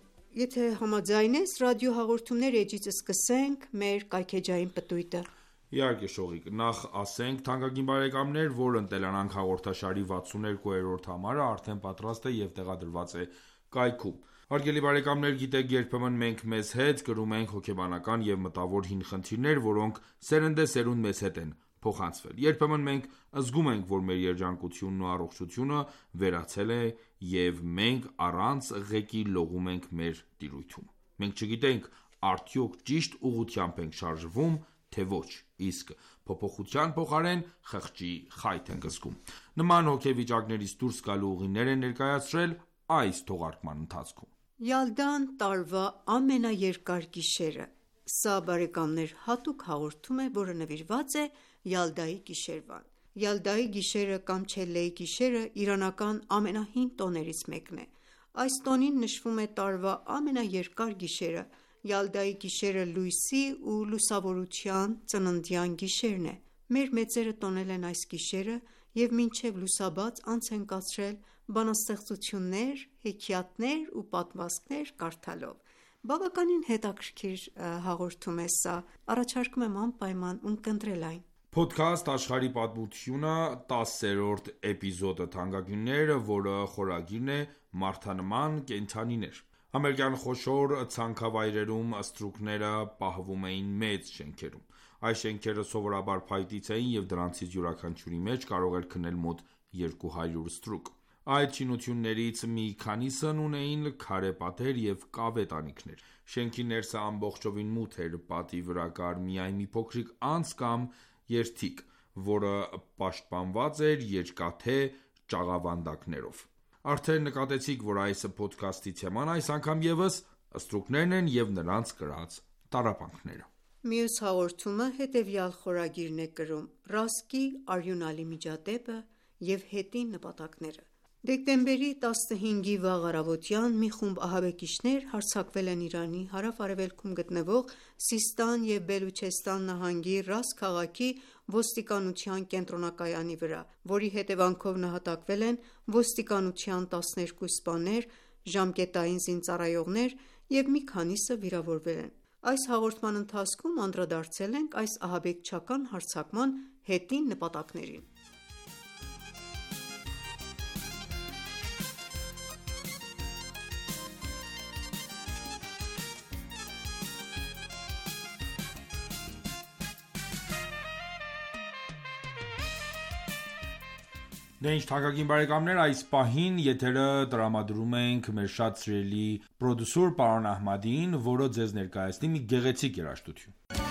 եթե համաձայն ես, ռադիոհաղորդումներ էջից սկսենք մեր կայքեջային պտույտը։ Իհարկե Շողիկ, նախ ասենք թանկագին բարեկամներ, որ «Ընտելանանք» հաղորդաշարի 62-րդ համարը արդեն պատրաստ է և տեղադրված է կայքում։ Հարգելի բարեկամներ, գիտեք, երբեմն մենք մեզ հետ կրում ենք հոգեբանական և մտավոր հին խնդիրներ, որոնք սերնդեսերունդ մեզ հետ են փոխանցվել։ Երբեմն մենք զգում ենք, որ մեր երջանկությունն ու առողջությունը վերացել է և մենք առանց ղեկի լողում ենք մեր տիրույթում։ Մենք չգիտենք արդյոք ճիշտ ուղղությամբ ենք շարժվում, թե ոչ, իսկ փոփոխության փոխարեն խղճի խայթ ենք զգում։ Նման հոգեվիճակներից դուրս գալու ուղիներ են ներկայացրել այս թողարկման ընթացքում։ Յալդան տարվա ամենաերկար գիշերը։ Սա, բարեկամներ, հատուկ հաղորդում է, որը նվիրված է Յալդայի գիշերվան։ Յալդայի գիշերը կամ Չելլեի գիշերը իրանական ամենահին տոներից մեկն է։ Այս տոնին նշվում է տարվա ամենաերկար գիշերը։ Յալդայի գիշերը լույսի ու լուսավորության ծննդյան գիշերն է։ Մեր մեծերը տոնել են այս գիշերը և մինչև լուսաբաց անց են կացրել բանաստեղծություններ, հեքիաթներ ու պատմվածքներ կարդալով։ Բավականին հետաքրքիր հաղորդում է սա, առաջարկում եմ անպայման ունկնդրել այն։ Փոդքասթ աշխարհի պատմությունը 10-րդ էպիզոդը թանկագիններ, որը խորագիրն է «Մարդանման կենդանիներ»։ Ամերիկյան խոշոր ցանքավայրերում ստրուկները պահվում էին մեծ շենքերում։ Այս շենքերը սովորաբար փայտից էին և դրանցից յուրաքանչյուրի մեջ կարող էր քնել մոտ 200 ստրուկ։ Այդ շինություններից մի քանիսն ունեին քարե պատեր և կավե տանիքներ։ Շենքի ներսը ամբողջովին մութ էր, պատի վրա կար միայն մի փոքրիկ անց կամ երթիկ, որը պաշտպանված էր երկաթե ճաղավանդակներով։ Արդեն նկատեցիք, որ այս փոդքասթի թեման այս անգամ ևս ստրուկներն են և նրանց կրած տառապանքները։ Մյուս հաղորդումը հետևյալ խորագիրն է կրում՝ «Ռասկի արյունալի միջադեպը և հետի նպատակները»։ Դեկտեմբերի 15-ի վաղ առավոտյան մի խումբ ահաբեկիչներ հարձակվել են Իրանի հարավ-արևելքում գտնվող Սիստան և Բելուչեստան նահանգի Ռաս քաղաքի ոստիկանության կենտրոնակայանի վրա, որի հետևանքով նահատակվել են ոստիկանության 12 սպաներ, ժամկետային զինծառայողներ և մի քանիսը վիրավորվել են։ Այս հաղորդման ընթացքում անդրադարձել ենք այս ահաբեկչական հարձակման հետին նպատակներին։ Դե ինչ թանկագին բարեկամներ, այս պահին եթերը տրամադրում ենք մեր շատ սիրելի պրոդյուսեր պարոն Ահմադին, որը ձեզ ներկայացնի մի գեղեցիկ երաժշտություն։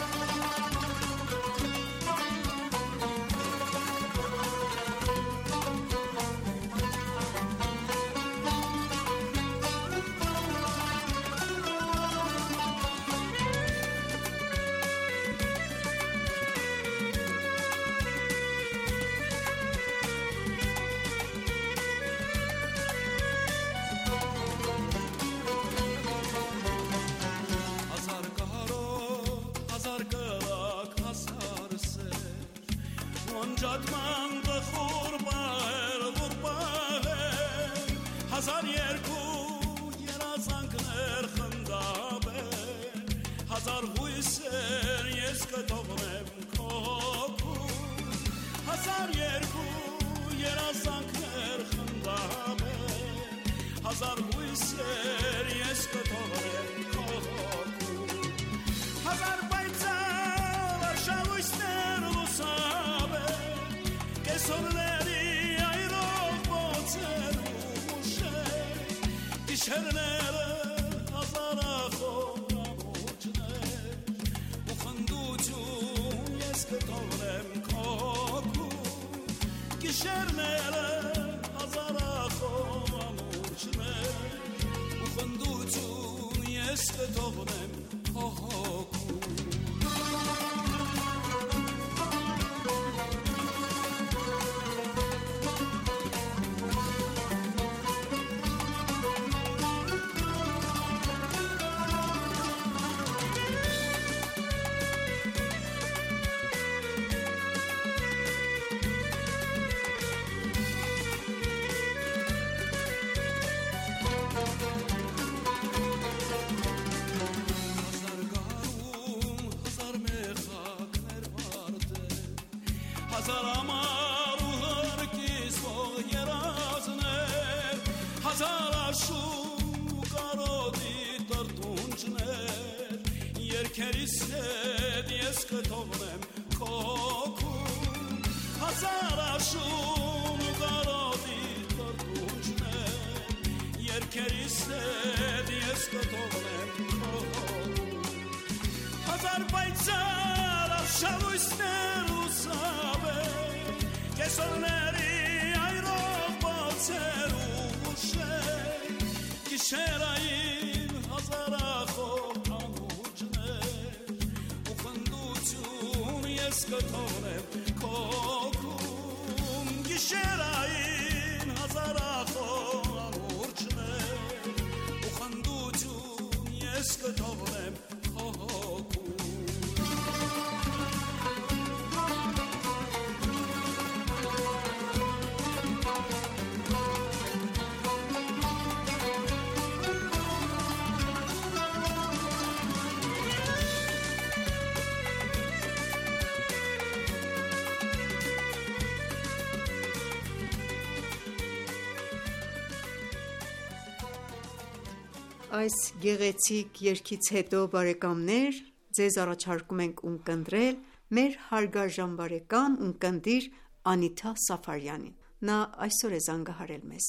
Այս գեղեցիկ երգից հետո բարեկամներ ձեզ առաջարկում ենք ունկնդրել մեր հարգարժան բարեկամ ունկնդիր Անիթա Սաֆարյանին։ Նա այսօր է զանգահարել մեզ։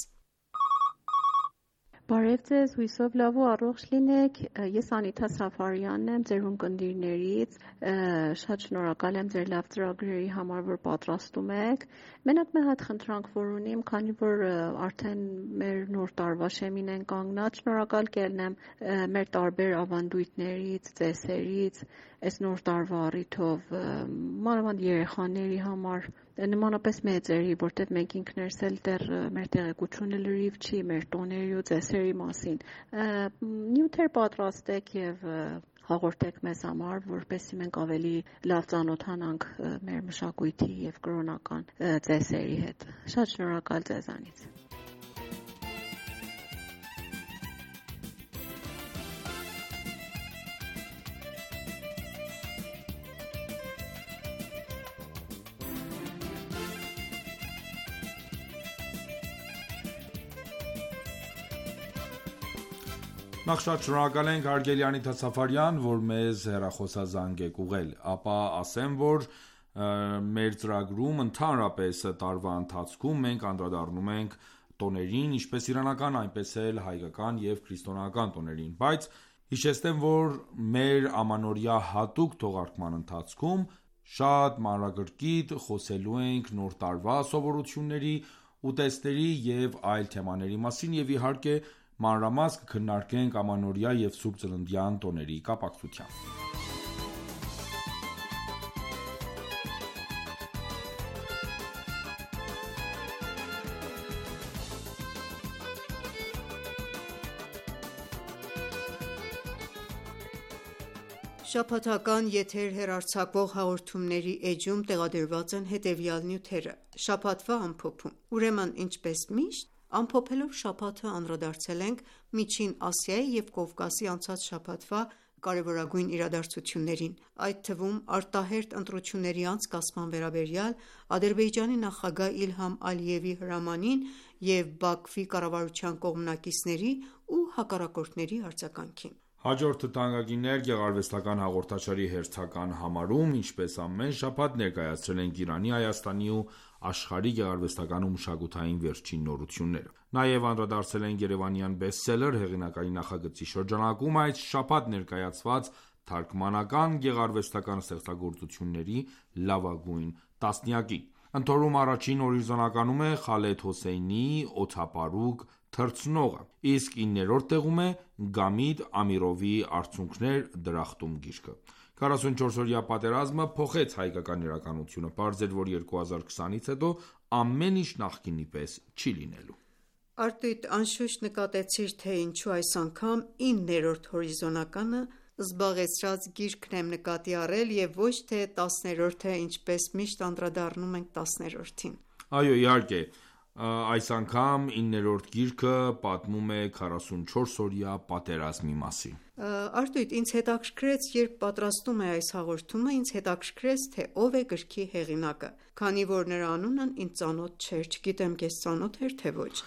Բարև ձեզ, հույսով լավ ու առողջ լինեք։ Ես Անիթա Սաֆարյանն եմ, ձեր ունկնդիրներից։ Շատ շնորհակալ եմ ձեր լավ ծրագրերի համար, որ պատրաստում եք։ Մենակ մի հատ խնդրանք որ ունիմ, քանի որ արդեն մեր նոր տարվա շեմին են կանգնած, շնորհակալ կելնեմ մեր տարբեր ավանդույթներից, ծեսերից, այս նոր տարվա առիթով մանավանդ երեխաների համար նմանապես մեծերի, որտեղ մենք ինքներս էլ դեռ մեր տեղեկությունը լրիվ չի մեր տոների ու ծեսերի մասին։ Նյութեր պատրաստեք եւ հաղորդեք մեզ համար, որպեսզի մենք ավելի լավ ծանոթանանք մեր մշակույթի եւ կրոնական ծեսերի հետ։ Շատ շնորհակալ ձեզանից։ Նախ շատ շնորհակալ ենք հարգելի Անիթա Սաֆարյան, որ մեզ հեռախոսազանգ եք ուղղել, ապա ասեմ, որ Մեր ծրագրում ընդհանրապես տարվա ընթացքում մենք անդրադառնում ենք տոներին, ինչպես իրանական, այնպես էլ հայկական և քրիստոնեական տոներին, բայց հիշեցնեմ, որ մեր ամանորյա հատուկ թողարկման ընթացքում շատ մանրակրկիտ խոսելու ենք Նոր տարվա սովորությունների, ուտեստների և այլ թեմաների մասին և իհարկե մանրամասն կքննարկենք ամանորյա և Սուրբ Ծննդյան տոների կապակցությամբ: Շաբաթական եթեր հեռարձակվող հաղորդումների էջում տեղադրված են հետևյալ նյութերը. Շաբաթվա ամփոփում: Ուրեմն ինչպես միշտ, ամփոփելով շաբաթը անդրադարձել ենք Միջին Ասիայի և Կովկասի անցած շաբաթվա կարևորագույն իրադարձություններին, այդ թվում արտահերթ ընտրությունների անցկացման վերաբերյալ Ադրբեջանի նախագահ Իլհամ Ալիևի հրամանին և Բաքվի կառավարության կողմնակիցների ու հակառակորդների արձագանքին: Հաջորդը թանկագիններ գեղարվեստական հաղորդաշարի հերթական համարում, ինչպես ամեն շաբաթ ներկայացրել ենք Իրանի, Հայաստանի ու աշխարհի գեղարվեստական ու մշակութային վերջին նորությունները: Նաև անդրադարձել ենք երևանյան բեսթսելեր հեղինակի նախագծի շրջանակում այդ շաբաթ ներկայացված թարգմանական գեղարվեստական ստեղծագործությունների լավագույն տասնյակին: Ընթորում առաջին հորիզոնականում է Խալեդ Հոսեյնի «Օդապարուկ թռցնողը», իսկ 9-րդ տեղում է Գամիդ Ամիրովի «Արցունքներ դրախտում» գիրքը: 44-օրյա պատերազմը փոխեց հայկական իրականությունը: Պարզ էր, որ 2020-ից հետո ամեն ինչ նախկինի պես չի լինելու: Արտույտ, անշուշտ նկատեցիր, թե ինչու այս անգամ 9-րդ հորիզոնականը զբաղեցրած գիրքն եմ նկատի առել և ոչ թե 10-րդը, ինչպես միշտ անդրադառնում ենք 10-րդին: Այո, իհարկե, այս անգամ 9-րդ գիրքը պատմում է 44-օրյա պատերազմի մասին: Արտույտ, ինձ հետաքրքրեց, երբ պատրաստում էի այս հաղորդումը, ինձ հետաքրքրեց, թե ով է գրքի հեղինակը, քանի որ նրա անունն ինձ ծանոթ չէր, չգիտեմ քեզ ծանոթ էր, թե ոչ: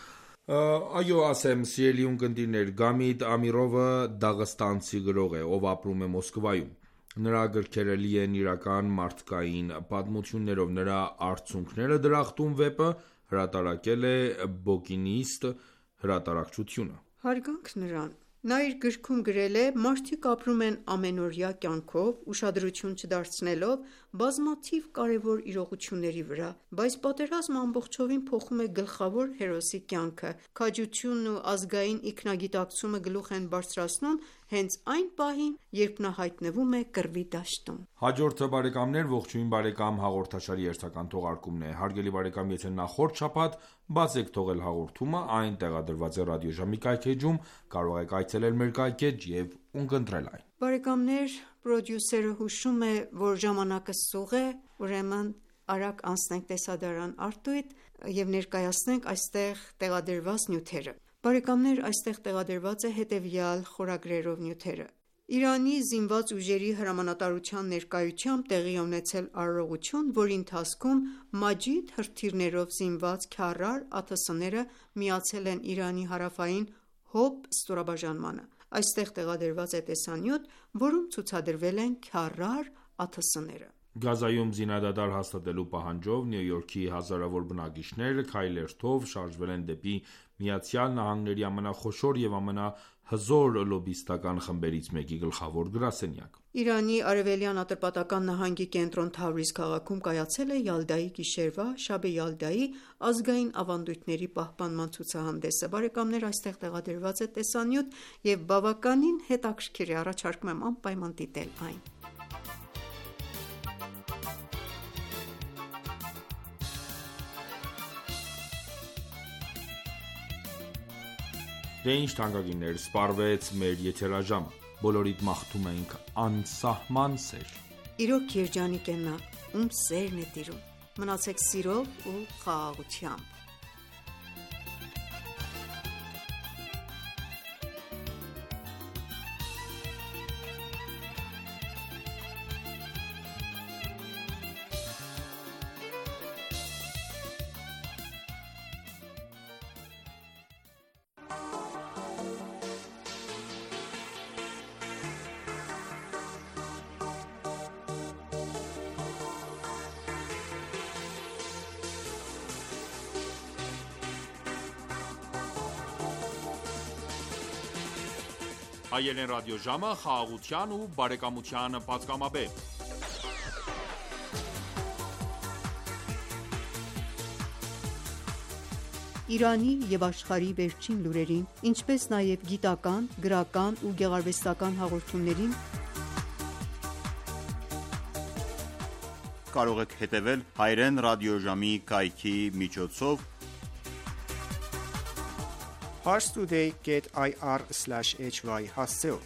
Այո, ասեմ, սիրելի ունկնդիրներ, Գամիդ Ամիրովը դաղստանցի գրող է, ով ապրում է Մոսկվայում: Նրա գրքերը լի են իրական մարդկային պատմություններով: Նրա «Արցունքները դրախտում» վեպը հրատարակել է Բոկինիստ հրատարակչությունը: Հարգանք նրան: Նա իր գրքում գրել է. «Մարդիկ ապրում են ամենօրյա կյանքով, ուշադրություն չդարձնելով բազմաթիվ կարևոր իրողությունների վրա: Բայց պատերազմը ամբողջովին փոխում է գլխավոր հերոսի կյանքը: Քաջությունն ու ազգային ինքնագիտակցումը գլուխ են բարձրացնում հենց այն պահին, երբ նա հայտնվում է կռվի դաշտում»: Հաջորդը ողջույն բարեկամ հաղորդաշարի հերթական թողարկումն է: Հարգելի բարեկամ, եթե նախորդ շաբաթ բաց եք թողել հաղորդումը, այն տեղադրված է ռադիոժամի կայքէջում, կարող եք այցելել մեր կայքէջ և ունկնդրել այն: Բարեկամներ, պրոդյուսերը հուշում է, որ ժամանակը սուղ է, ուրեմն արագ անցնենք տեսադարան Արտույտ և ներկայացնենք այստեղ տեղադրված նյութերը: Այստեղ տեղադրված է հետևյալ խորագրերով նյութերը: Իրանի զինված ուժերի հրամանատարության ներկայությամբ տեղի է ունեցել արարողություն, որի ընթացքում Մաջիդ հրթիռներով զինված Քարար ԱԹՍ-ները միացել են Իրանի հարավային Հոբ ստորաբաժանմանը: Այստեղ տեղադրված է տեսանյութ, որում ցուցադրվել են Քարար ԱԹՍ-ները: Գազայում զինադադար հաստատելու պահանջով Նյու Յորքի հազարավոր բնակիչներ քայլերթով շարժվել են դեպի ԱՄՆ-ի ամենախոշոր և ամենահզոր լոբբիստական խմբերից մեկի գլխավոր գրասենյակ: Իրանի Արևելյան Ատրպատական նահանգի կենտրոն Թավրիզ քաղաքում կայացել է Յալդայի գիշերվա «Շաբ-ե Յալդայի» ազգային ավանդույթների պահպանման ցուցահանդեսը: Այստեղ տեղադրված է տեսանյութ և բավականին հետաքրքիր է, առաջարկում եմ անպայման դիտել այն: Դե ինչ թանկագիններ, սպառվեց մեր եթերաժամը: Բոլորիդ մաղթում ենք անսահման սեր: Իրոք երջանիկ է նա, ում սերն է տիրում: Մնացեք սիրով ու խաղաղությամբ: Հայերեն ռադիոժամը խաղաղության ու բարեկամության պատգամաբեր։ Իրանի և աշխարհի վերջին լուրերին, ինչպես նաև գիտական, գրական ու գեղարվեստական հաղորդումներին կարող եք հետևել Հայերեն ռադիոժամի կայքի միջոցով parstoday.ir/hy հասցեով։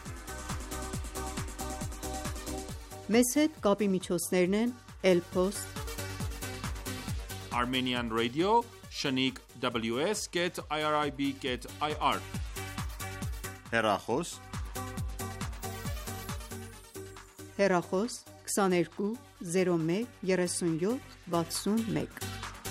Մեզ հետ կապի միջոցներն են Elpost, Armenian Radio, Shaniq WS.irib.ir հեռախոս, հեռախոս 22 01 37 61։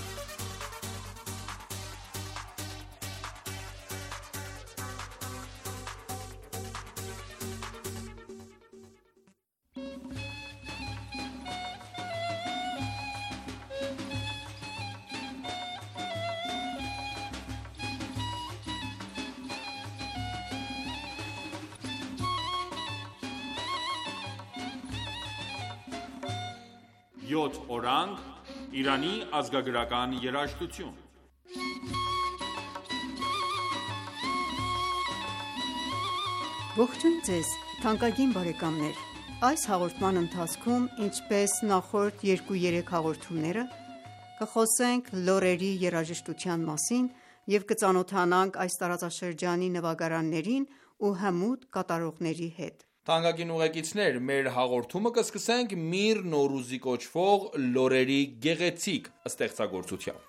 Յոթ օրանգ Իրանի ազգագրական երաժշտություն։ Ողջույն ձեզ, թանկագին բարեկամներ։ Այս հաղորդման ընթացքում, ինչպես նախորդ 2-3 հաղորդումները, կխոսենք լոռերի երաժշտության մասին և կծանոթանանք այս տարածաշրջանի նվագարաններին ու հմուտ կատարողների հետ։ Թանկագին ուղեկիցներ, մեր հաղորդումը կսկսենք Միր Նոռուզի կոչվող լոռերի գեղեցիկ ստեղծագործությամբ։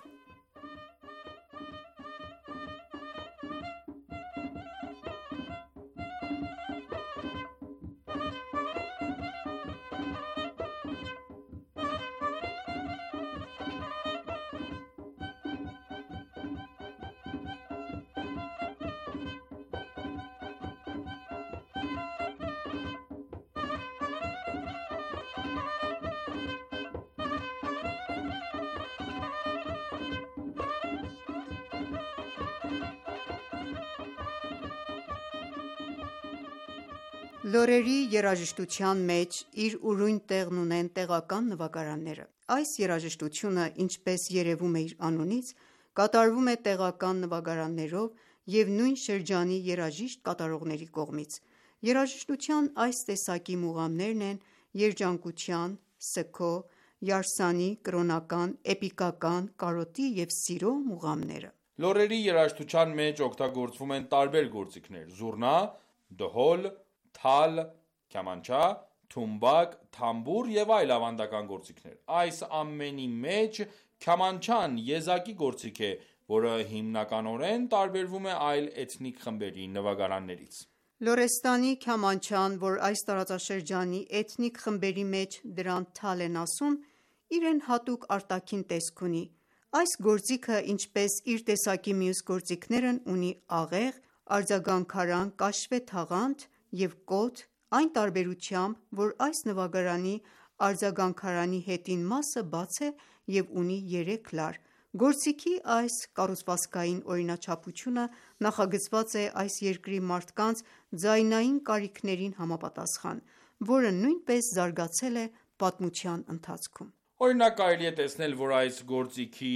Լոռերի երաժշտության մեջ իր ուրույն տեղն ունեն տեղական նվագարանները։ Այս երաժշտությունը, ինչպես երևում է իր անունից, կատարվում է տեղական նվագարաններով և նույն շրջանի երաժիշտ կատարողների կողմից։ Երաժշտության այս տեսակի մուղամներն են երջանկության, սգո, յարսանի, կրոնական, էպիկական, կարոտի և սիրո մուղամները։ Լոռերի երաժշտության մեջ օգտագործվում են տարբեր գործիքներ՝ զուռնա, դհոլ, թալ, քյամանչա, թումբակ, թամբուր և այլ ավանդական գործիքներ։ Այս ամենի մեջ քյամանչան եզակի գործիք է, որը հիմնականորեն տարբերվում է այլ էթնիկ խմբերի նվագարաններից։ Լոռեստանի քյամանչան, որ այս տարածաշրջանի էթնիկ խմբերի մեջ դրան թալ են ասում, իրեն հատուկ արտաքին տեսք ունի։ Այս գործիքը, ինչպես իր տեսակի մյուս գործիքներն, ունի աղեղ, արձագանքարան կաշվե թաղանթ և կոթ, այն տարբերությամբ, որ այս նվագարանի արձագանքարանի հետին մասը բաց է և ունի 3 լար։ Գործիքի այս կառուցվածքային օրինաչափությունը նախագծված է այս երկրի մարդկանց ձայնային կարիքներին համապատասխան, որը նույնպես զարգացել է պատմության ընթացքում։ Օրինակ, կարելի է տեսնել, որ այս գործիքի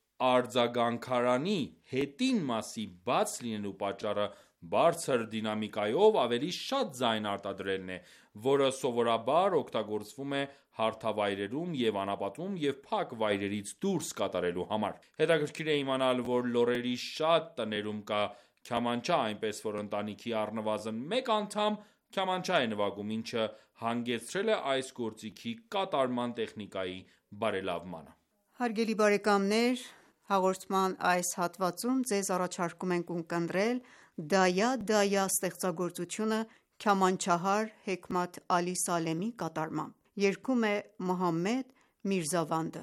արձագանքարանի հետին մասի բաց լինելու պատճառը բարձր դինամիկայով ավելի շատ ձայն արտադրելն է, որը սովորաբար օգտագործվում է հարթավայրերում և անապատում և փակ վայրերից դուրս կատարելու համար։ Հետաքրքիր է իմանալ, որ լոռերի շատ տներում կա քյամանչա, այնպես որ ընտանիքի առնվազն մեկ անդամ քյամանչա է նվագում, ինչը հանգեցրել է այս գործիքի կատարման տեխնիկայի բարելավմանը։ Հարգելի բարեկամներ, հաղորդման այս հատվածում ձեզ առաջարկում ենք ունկնդրել «Դայա Դայա» ստեղծագործությունը քյամանչահար Հեքմաթ Ալի Սալեմի կատարմամբ։ Երգում է Մոհամմեդ Միրզավանդը։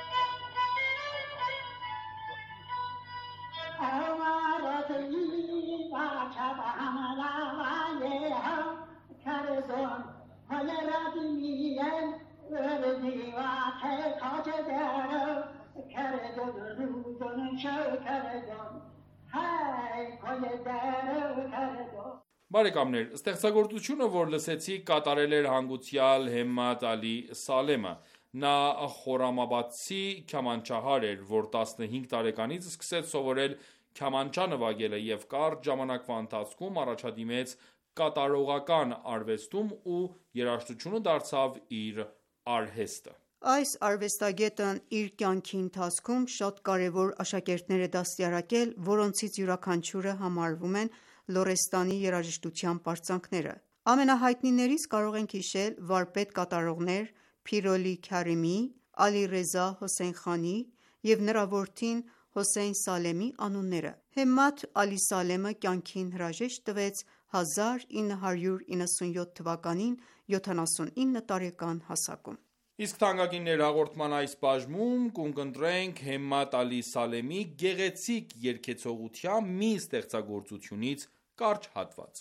Amarad Բարեկամներ, ստեղծագործությունը, որ լսեցիք, կատարել էր հանգուցյալ Հեմմաթ Ալի Սալեմը։ Նա խորամաբադցի քյամանչահար էր, որ 15 տարեկանից սկսեց սովորել քյամանչա նվագելը և կարճ ժամանակվա ընթացքում առաջադիմեց կատարողական արվեստում ու երաժշտությունը դարձավ իր արհեստը։ Այս արվեստագետն իր կյանքի ընթացքում շատ կարևոր աշակերտներ է դաստիարակել, որոնցից յուրաքանչյուրը համարվում են Լորեստանի երաժշտության պարծանքները։ Ամենահայտնիներից կարող ենք հիշել վարպետ կատարողներ Փիրոլի Քարիմի, Ալիռեզա Հոսեյնխանի և նրա որդին Հոսեյն Սալեմի անունները։ Հեմմաթ Ալի Սալեմը կյանքին հրաժեշտ տվեց 1997 թվականին 79 տարեկան հասակում։ Իսկ թանկագիններ, հաղորդման այս բաժնում կունկնդրենք Հեմմաթ Ալի Սալեմի գեղեցիկ երգեցողության մի ստեղծագործությունից կարճ հատված։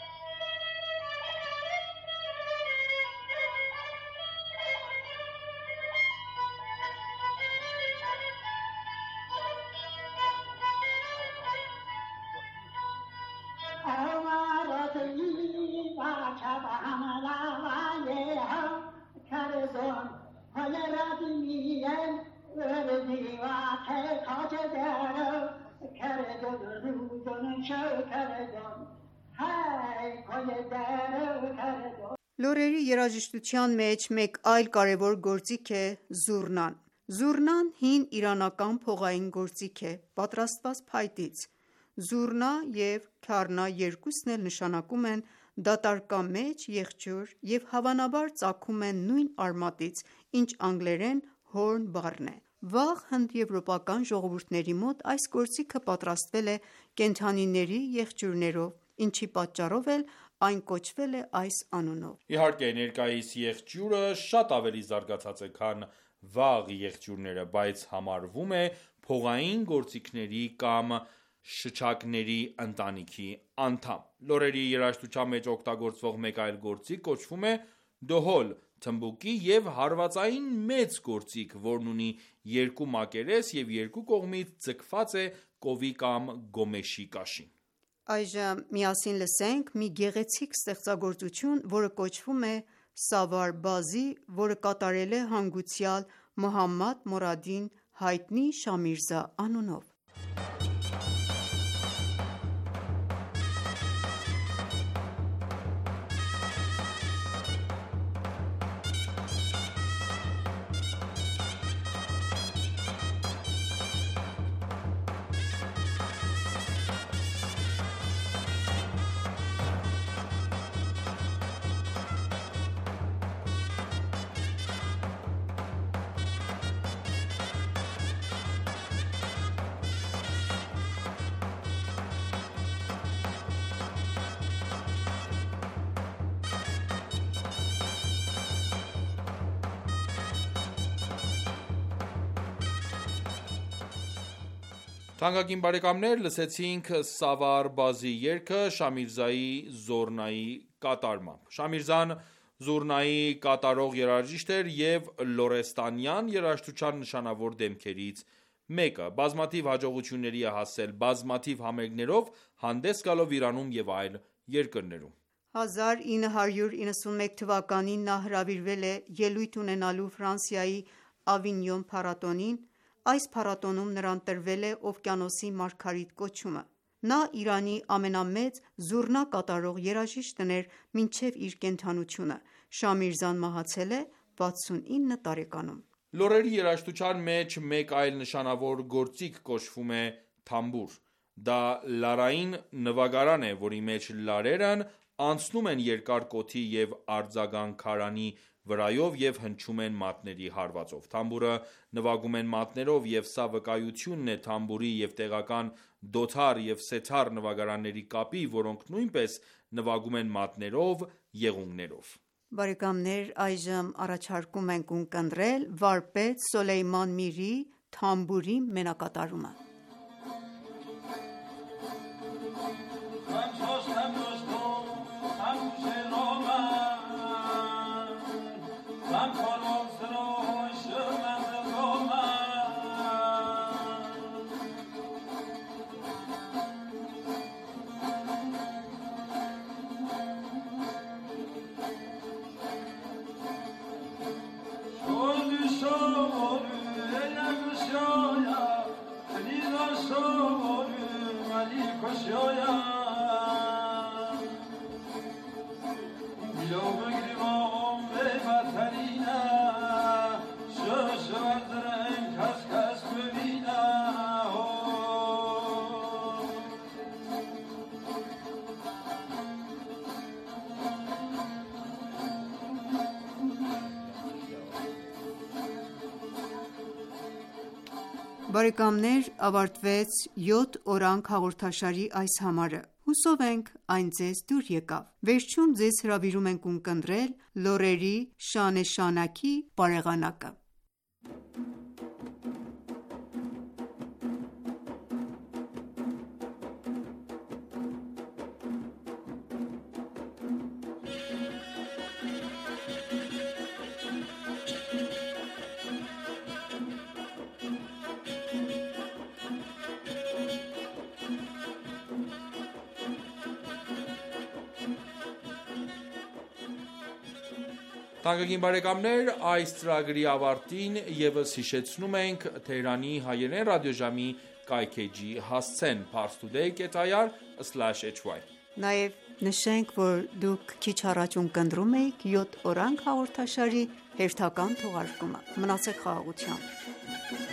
Լոռերի երաժշտության մեջ մեկ այլ կարևոր գործիք է զուռնան։ Զուռնան հին իրանական փողային գործիք է, պատրաստված փայտից։ Զուռնա և քարնա երկուսն էլ նշանակում են դատարկամեջ եղջյուր և հավանաբար ծագում են նույն արմատից, ինչ անգլերեն horn բառն է։ Վաղ հնդեվրոպական ժողովուրդների մոտ այս գործիքը պատրաստվել է կենդանիների եղջյուրներով, ինչի պատճառով էլ այն կոչվել է այս անունով։ Իհարկե, ներկայիս եղջյուրը շատ ավելի զարգացած է, քան վաղ եղջյուրները, բայց համարվում է փողային գործիքների կամ շչակների ընտանիքի անդամ։ Լոռերի երաժշտության մեջ օգտագործվող մեկ այլ գործիք կոչվում է դոհոլ, թմբուկի և հարվածային մեծ գործիք, որն ունի երկու մակերես և երկու կողմից ձգված է կովի կամ գոմեշի կաշին։ Այժմ միասին լսենք մի գեղեցիկ ստեղծագործություն, որը կոչվում է Սավար Բազի, որը կատարել է հանգուցյալ Մոհամմադ Մորադին, հայտնի Շամիրզա անունով։ Թանկագին բարեկամներ, լսեցինք Սավար Բազի երգը Շամիրզայի զոռնայի կատարմամբ։ Շամիրզան զուռնայի կատարող երաժիշտ էր և լոռեստանյան երաժշտության նշանավոր դեմքերից մեկը, բազմաթիվ հաջողությունների է հասել, բազմաթիվ համերգներով հանդես գալով Իրանում և այլ երկրներում։ 1991 թվականին նա հրավիրվել է ելույթ ունենալու Ֆրանսիայի Ավինյոն փառատոնին։ Այս փառատոնում նրան տրվել է օվկիանոսի մարգարիտ կոչումը։ Նա Իրանի ամենամեծ զուռնա կատարող երաժիշտն էր մինչև իր կենդանությունը։ Շամիրզան մահացել է 69 տարեկանում։ Լոռերի երաժշտության մեջ մեկ այլ նշանավոր գործիք կոչվում է թամբուր։ Դա լարային նվագարան է, որի մեջ լարերն անցնում են երկար կոթի և արձագանքարանի վրայով և հնչում են մատների հարվածով։ Թամբուրը նվագում են մատներով, և սա վկայությունն է թամբուրի և տեղական դոթար և սեթար նվագարանների կապի, որոնք նույնպես նվագում են մատներով, եղունգներով։ Բարեկամներ, այժմ առաջարկում ենք ունկնդրել վարպետ Սոլեյման Միրի թամբուրի մենակատարումը։ I'm Բարեկամներ, ավարտվեց 7 օրանգ հաղորդաշարի այս համարը: Հուսով ենք այն ձեզ դուր եկավ: Վերջում ձեզ հրավիրում ենք ունկնդրել լոռերի շանե-շանակի բարեղանակը: Թանկագին բարեկամներ, այս ծրագրի ավարտին ևս հիշեցնում ենք Թեհրանի հայերեն ռադիոժամի կայքէջի հասցեն՝ parstoday.ir/hy: Նաև նշենք, որ դուք քիչ առաջ ունկնդրում էիք 7 օրանգ հաղորդաշարի հերթական թողարկումը: Մնացեք խաղաղությամբ: